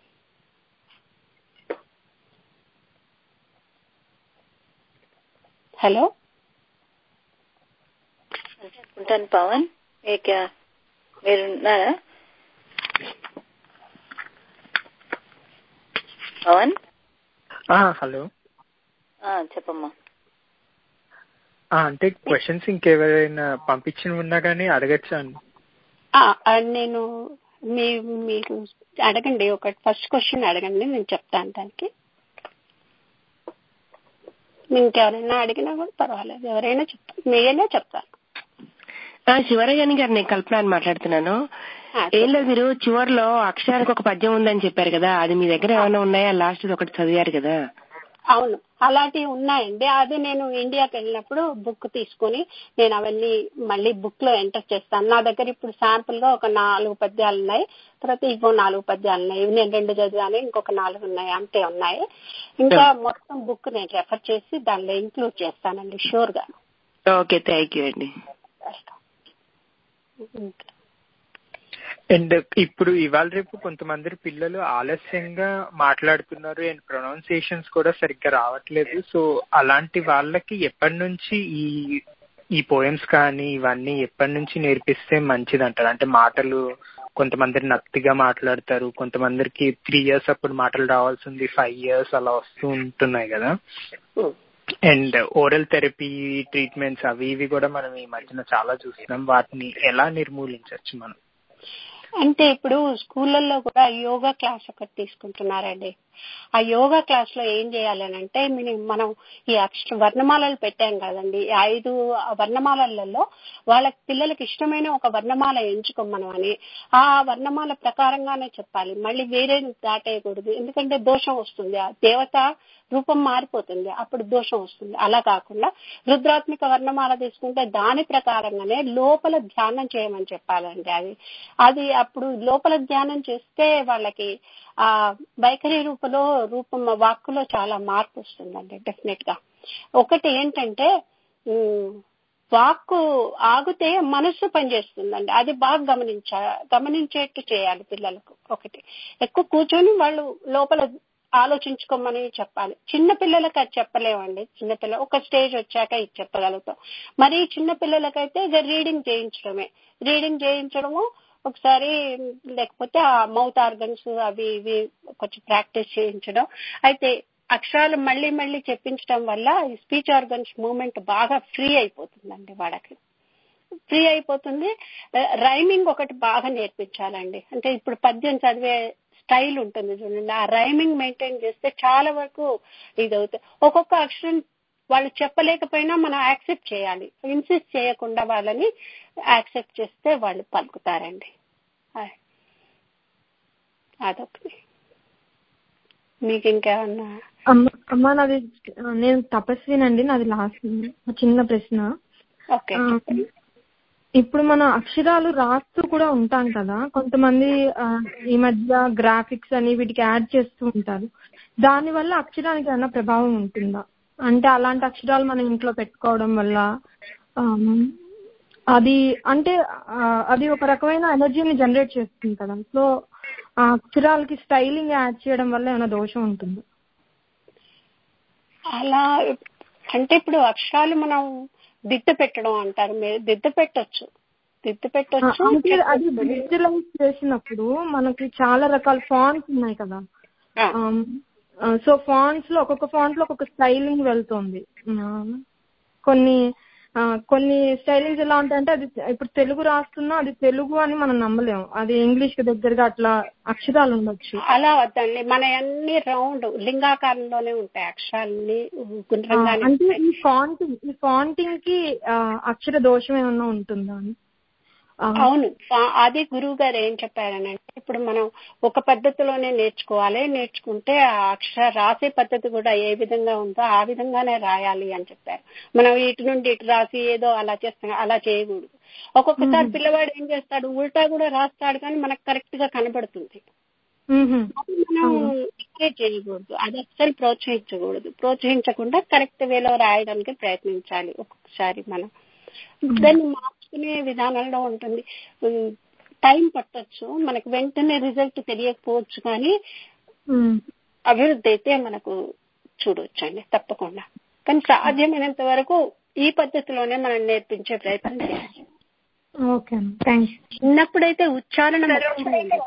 హలో, ఉంటాను పవన్, మీరున్నారా? పవన్ హలో, చెప్పమ్మా. అంటే క్వశ్చన్స్ ఇంకెవరైనా పంపించిన ఉన్నా కానీ అడగచ్చా అండి? నేను మీరు అడగండి, ఒక ఫస్ట్ క్వశ్చన్ అడగండి, నేను చెప్తాను దానికి. ఇంకెవరైనా అడిగినా కూడా పర్వాలేదు, ఎవరైనా చెప్తాను, మీరైనా చెప్తాను. శివరాణి గారు, నేను కల్పన మాట్లాడుతున్నాను. ఏం లేదు, మీరు చివరిలో అక్షరానికి ఒక పద్యం ఉందని చెప్పారు కదా, అది మీ దగ్గర ఏమైనా ఉన్నాయా? లాస్ట్ ఒకటి చదివారు కదా. అవును, అలాంటివి ఉన్నాయండి. అది నేను ఇండియాకి వెళ్ళినప్పుడు బుక్ తీసుకుని నేను అవన్నీ మళ్ళీ బుక్ లో ఎంటర్ చేస్తాను. నా దగ్గర ఇప్పుడు శాంపుల్ గా ఒక నాలుగు పద్యాలు ఉన్నాయి, తర్వాత ఇంకో నాలుగు పద్యాలు ఉన్నాయి. ఇవి నేను రెండు చదివాను, ఇంకొక నాలుగు ఉన్నాయి, అంతే ఉన్నాయి. ఇంకా మొత్తం బుక్ నేను రెఫర్ చేసి దానిలో ఇంక్లూడ్ చేస్తానండి, షూర్ గా. ఓకే, థ్యాంక్ యూ అండి. అండ్ ఇప్పుడు ఇవాళ రేపు కొంతమంది పిల్లలు ఆలస్యంగా మాట్లాడుతున్నారు అండ్ ప్రొనౌన్సియేషన్స్ కూడా సరిగ్గా రావట్లేదు. సో అలాంటి వాళ్ళకి ఎప్పటి నుంచి ఈ ఈ పోయమ్స్ కానీ ఇవన్నీ ఎప్పటి నుంచి నేర్పిస్తే మంచిది అంటారు? అంటే మాటలు కొంతమంది నత్తిగా మాట్లాడతారు, కొంతమందికి త్రీ ఇయర్స్ అప్పుడు మాటలు రావాల్సింది ఫైవ్ ఇయర్స్ అలా వస్తూ ఉంటున్నాయి కదా. అండ్ ఓరల్ థెరపీ ట్రీట్మెంట్స్ అవి ఇవి కూడా మనం ఈ మధ్యన చాలా చూస్తున్నాం. వాటిని ఎలా నిర్మూలించవచ్చు మనం? అంటే ఇప్పుడు స్కూళ్ళల్లో కూడా యోగా క్లాస్ ఒకటి తీసుకుంటున్నారండి. ఆ యోగా క్లాస్ లో ఏం చేయాలని అంటే, మనం ఈ అక్షర వర్ణమాలలు పెట్టాం కదండి, ఈ ఐదు వర్ణమాలలలో వాళ్ళ పిల్లలకి ఇష్టమైన ఒక వర్ణమాల ఎంచుకోమని, ఆ వర్ణమాల ప్రకారంగానే చెప్పాలి, మళ్ళీ వేరే దాటేయకూడదు. ఎందుకంటే దోషం వస్తుంది, ఆ దేవత రూపం మారిపోతుంది, అప్పుడు దోషం వస్తుంది. అలా కాకుండా రుద్రాత్మిక వర్ణమాల తీసుకుంటే దాని ప్రకారంగానే లోపల ధ్యానం చేయమని చెప్పాలండి. అది అది అప్పుడు లోపల ధ్యానం చేస్తే వాళ్ళకి ఆ వైఖరి రూపంలో రూపం వాక్కులో చాలా మార్పు వస్తుందండి డెఫినెట్ గా. ఒకటి ఏంటంటే, వాక్కు ఆగితే మనస్సు పనిచేస్తుందండి, అది బాగా గమనించ గమనించేట్టు చేయాలి పిల్లలకు. ఒకటి ఎక్కువ కూర్చొని వాళ్ళు లోపల ఆలోచించుకోమని చెప్పాలి. చిన్న పిల్లలకి అది చెప్పలేమండి, చిన్నపిల్లలు ఒక స్టేజ్ వచ్చాక ఇది చెప్పగలుగుతాం. మరి చిన్న పిల్లలకైతే ఇక రీడింగ్ చేయించడమే, రీడింగ్ చేయించడము ఒకసారి, లేకపోతే ఆ మౌత్ ఆర్గన్స్ అవి ఇవి కొంచెం ప్రాక్టీస్ చేయించడం. అయితే అక్షరాలు మళ్ళీ మళ్ళీ చెప్పించడం వల్ల ఈ స్పీచ్ ఆర్గన్స్ మూవ్మెంట్ బాగా ఫ్రీ అయిపోతుందండి, వాళ్ళకి ఫ్రీ అయిపోతుంది. రైమింగ్ ఒకటి బాగా నేర్పించాలండి. అంటే ఇప్పుడు పద్యం చదివే స్టైల్ ఉంటుంది చూడండి, ఆ రైమింగ్ మెయింటైన్ చేస్తే చాలా వరకు ఇది అవుతుంది. ఒక్కొక్క అక్షరం వాళ్ళు చెప్పలేకపోయినా మనం యాక్సెప్ట్ చేయాలి, ఇన్సిస్ట్ చేయకుండా వాళ్ళని యాక్సెప్ట్ చేస్తే వాళ్ళు పలుకుతారండి. అదొకటి. మీకు ఇంకేమన్నా? అమ్మ నాది, నేను తపస్వినండి. నాది లాస్ట్ చిన్న ప్రశ్న. ఓకే. ఇప్పుడు మన అక్షరాలు రాస్తూ కూడా ఉంటాం కదా, కొంతమంది ఈ మధ్య గ్రాఫిక్స్ అని వీటికి యాడ్ చేస్తూ ఉంటారు. దాని వల్ల అక్షరానికి ఏమైనా ప్రభావం ఉంటుందా? అంటే అలాంటి అక్షరాలు మనం ఇంట్లో పెట్టుకోవడం వల్ల అది అంటే అది ఒక రకమైన ఎనర్జీని జనరేట్ చేస్తుంది కదా. సో ఆ అక్షరాలకి స్టైలింగ్ యాడ్ చేయడం వల్ల ఏమైనా దోషం ఉంటుందా? అలా అంటే ఇప్పుడు అక్షరాలు మనం దిద్ద పెట్టడం అంటారు, మీరు దిద్ద పెట్టొచ్చు, దిద్ద పెట్టొచ్చు. అంటే అది డిజిటలైజ్ చేసినప్పుడు మనకి చాలా రకాల ఫాంట్స్ ఉన్నాయి కదా. సో ఫాంట్స్ లో ఒక్కొక్క ఫాంట్ లో ఒక్కొక్క స్టైలింగ్ వెళ్తుంది. కొన్ని కొన్ని స్టైలింగ్స్ ఎలా ఉంటాయంటే అది ఇప్పుడు తెలుగు రాస్తున్నా అది తెలుగు అని మనం నమ్మలేము, అది ఇంగ్లీష్ కి దగ్గరగా అట్లా అక్షరాలు ఉండొచ్చు. అలా వద్దండి, మన అన్ని రౌండ్ లింగాకారంలోనే ఉంటాయి అక్షరాలని. అంటే ఈ ఫాంటింగ్ ఈ ఫాంటింగ్ కి అక్షర దోషం ఏమన్నా ఉంటుందా అని? అవును, అది గురువు గారు ఏం చెప్పారనంటే ఇప్పుడు మనం ఒక పద్ధతిలోనే నేర్చుకోవాలి, నేర్చుకుంటే ఆ అక్షర రాసే పద్ధతి కూడా ఏ విధంగా ఉందో ఆ విధంగానే రాయాలి అని చెప్పారు. మనం ఇటు నుండి ఇటు రాసి ఏదో అలా చేస్తాం, అలా చేయకూడదు. ఒక్కొక్కసారి పిల్లవాడు ఏం చేస్తాడు, ఉల్టా కూడా రాస్తాడు కానీ మనకు కరెక్ట్ గా కనబడుతుంది. మనం ఎంకరేజ్ చేయకూడదు, అది అస్సలు ప్రోత్సహించకూడదు. ప్రోత్సహించకుండా కరెక్ట్ వేలో రాయడానికి ప్రయత్నించాలి. ఒక్కొక్కసారి మనం దాన్ని మార్చుకునే విధానంలో ఉంటుంది. టైం పట్టొచ్చు, మనకు వెంటనే రిజల్ట్ తెలియకపోవచ్చు, కానీ అభివృద్ధి అయితే మనకు చూడొచ్చు అండి తప్పకుండా. కానీ సాధ్యమైనంత వరకు ఈ పద్ధతిలోనే మనం నేర్పించే ప్రయత్నం చేయాలి. చిన్నప్పుడైతే ఉచ్చారణ ముఖ్యమండి.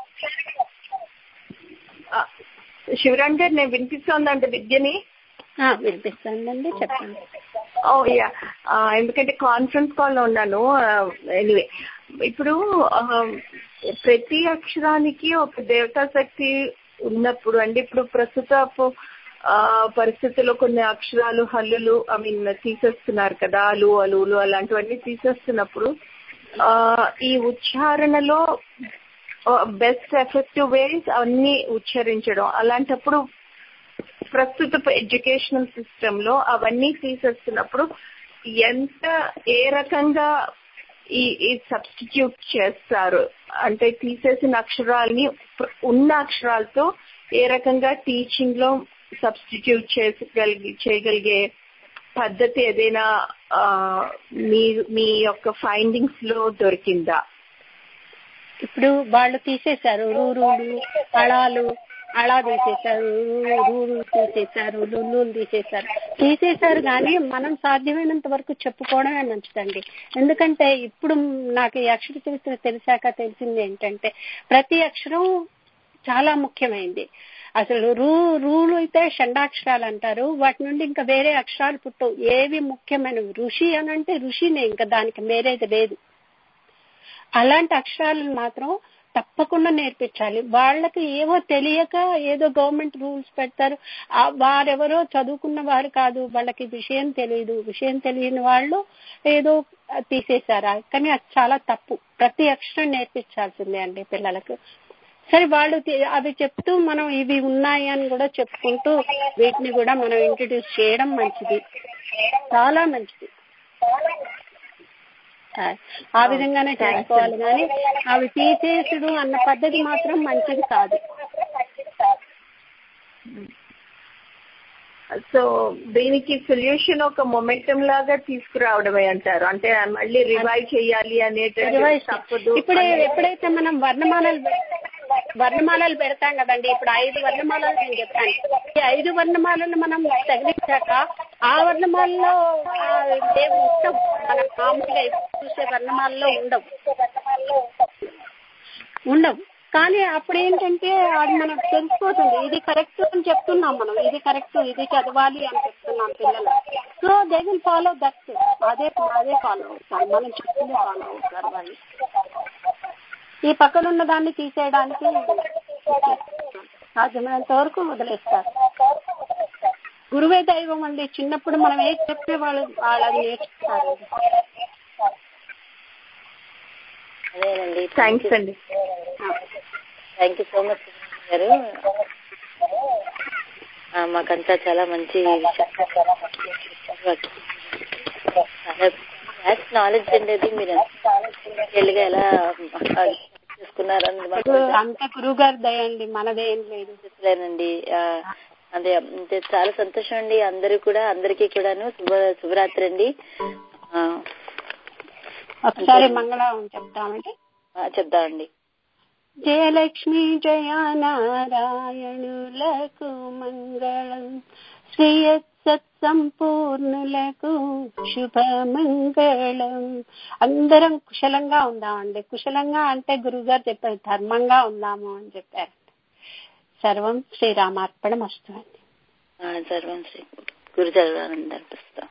శివరాణి గారు, నేను వినిపిస్తోందంటే విద్యని? వినిపిస్తుందండి, చెప్పండి. ఓ యా, ఎందుకంటే కాన్ఫరెన్స్ కాల్ లో ఉన్నాను. ఎనీవే, ఇప్పుడు ప్రతి అక్షరానికి ఒక దేవతా శక్తి ఉన్నప్పుడు అండి, ఇప్పుడు ప్రస్తుత పరిస్థితుల్లో కొన్ని అక్షరాలు హల్లులు ఐ మీన్ తీసేస్తున్నారు కదా, అలు అలులు అలాంటివన్నీ తీసేస్తున్నప్పుడు ఈ ఉచ్చారణలో బెస్ట్ ఎఫెక్టివ్ వేస్ అన్ని ఉచ్చరించడం, అలాంటప్పుడు ప్రస్తుత ఎడ్యుకేషనల్ సిస్టమ్ లో అవన్నీ తీసేస్తున్నప్పుడు ఎంత ఏ రకంగా ఈ సబ్స్టిట్యూట్ చేస్తారు, అంటే తీసేసిన అక్షరాలని ఉన్న అక్షరాలతో ఏ రకంగా టీచింగ్ లో సబ్స్టిట్యూట్ చేసగలిగి చేయగలిగే పద్ధతి ఏదైనా మీ మీ యొక్క ఫైండింగ్స్ లో దొరికిందా? ఇప్పుడు వాళ్ళు తీసేశారు రూరులు, అళాలు, అళా తీసేశారు, రూరు తీసేశారు, లుల్లులు తీసేశారు తీసేశారు కానీ మనం సాధ్యమైనంత వరకు చెప్పుకోవడమే మంచిదండి. ఎందుకంటే ఇప్పుడు నాకు ఈ అక్షర చరిత్ర తెలిసాక తెలిసింది ఏంటంటే ప్రతి అక్షరం చాలా ముఖ్యమైంది. అసలు రూ రూలు అయితే షండాక్షరాలు అంటారు, వాటి నుండి ఇంకా వేరే అక్షరాలు పుట్టవు. ఏవి ముఖ్యమైనవి? ఋషి అని అంటే ఋషినే, ఇంకా దానికి వేరేది లేదు. అలాంటి అక్షరాలను మాత్రం తప్పకుండా నేర్పించాలి. వాళ్ళకి ఏవో తెలియక ఏదో గవర్నమెంట్ రూల్స్ పెడతారు, వారెవరో చదువుకున్న వారు కాదు, వాళ్ళకి విషయం తెలియదు. విషయం తెలియని వాళ్ళు ఏదో తీసేశారా, కానీ అది చాలా తప్పు. ప్రతి అక్షరం నేర్పించాల్సిందే అండి పిల్లలకు. సరే, వాళ్ళు అవి చెప్తూ మనం ఇవి ఉన్నాయి అని కూడా చెప్పుకుంటూ వీటిని కూడా మనం ఇంట్రడ్యూస్ చేయడం మంచిది, చాలా మంచిది. ఆ విధంగానే చేసుకోవాలి కానీ అవి తీసేసుడు అన్న పద్ధతి మాత్రం మంచిది కాదు. సో దీనికి సొల్యూషన్ ఒక మొమెంటం లాగా తీసుకురావడమే అంటారు, అంటే మళ్ళీ రివైవ్ చేయాలి అనేటువంటి తప్పదు. ఇప్పుడు ఎప్పుడైతే మనం వర్ణమాలలు వర్ణమాలలు పెడతాం కదండి, ఇప్పుడు ఐదు వర్ణమాలలు నేను చెప్పాను. ఈ ఐదు వర్ణమాలలు మనం తగిలించాక ఆ వర్ణమాలలో ఉండవు, మన మామూలుగా చూసే వర్ణమాలలో ఉండవు ఉండవు కానీ అప్పుడు ఏంటంటే అది మనకు తెలిసిపోతుంది, ఇది కరెక్ట్ అని చెప్తున్నాం మనం, ఇది కరెక్ట్, ఇది చదవాలి అని చెప్తున్నాం పిల్లలు. So they will follow that, అదే అదే ఫాలో అవుతారు, మనం చెప్తుందే ఫాలో అవుతారు వాళ్ళు. ఈ పక్కన ఉన్న దాన్ని తీసేయడానికి సాధ్యమైనంత వరకు వదిలేస్తారు. గురువే దైవం అండి. చిన్నప్పుడు మనం ఏది చెప్తే వాళ్ళు వాళ్ళు అది నేర్చుకుంటారు. అదేనండి. థ్యాంక్స్ అండి. థ్యాంక్ యూ సో మచ్ గారు. మాకంతా చాలా మంచి నాలెడ్జ్ అండి. మీరు ఎలా చేసుకున్నారని అంత గురువు గారి దయండి, మనదేం లేదండి. అదే చాలా సంతోషం అండి. అందరూ కూడా అందరికీ కూడాను శుభ శుభరాత్రి అండి. ఒకసారి మంగళం చెప్తామండి. చెప్దామండి. జయలక్ష్మి జయ నారాయణులకు మంగళం, శ్రేయస్ సత్సంపూర్ణులకు శుభమంగళం. అందరం కుశలంగా ఉందామండి. కుశలంగా అంటే గురువు గారు చెప్పారు ధర్మంగా ఉందాము అని చెప్పారు. సర్వం శ్రీరామార్పణమస్తు అండి. సర్వం శ్రీ గురు చరణానంద అర్పిస్తాం.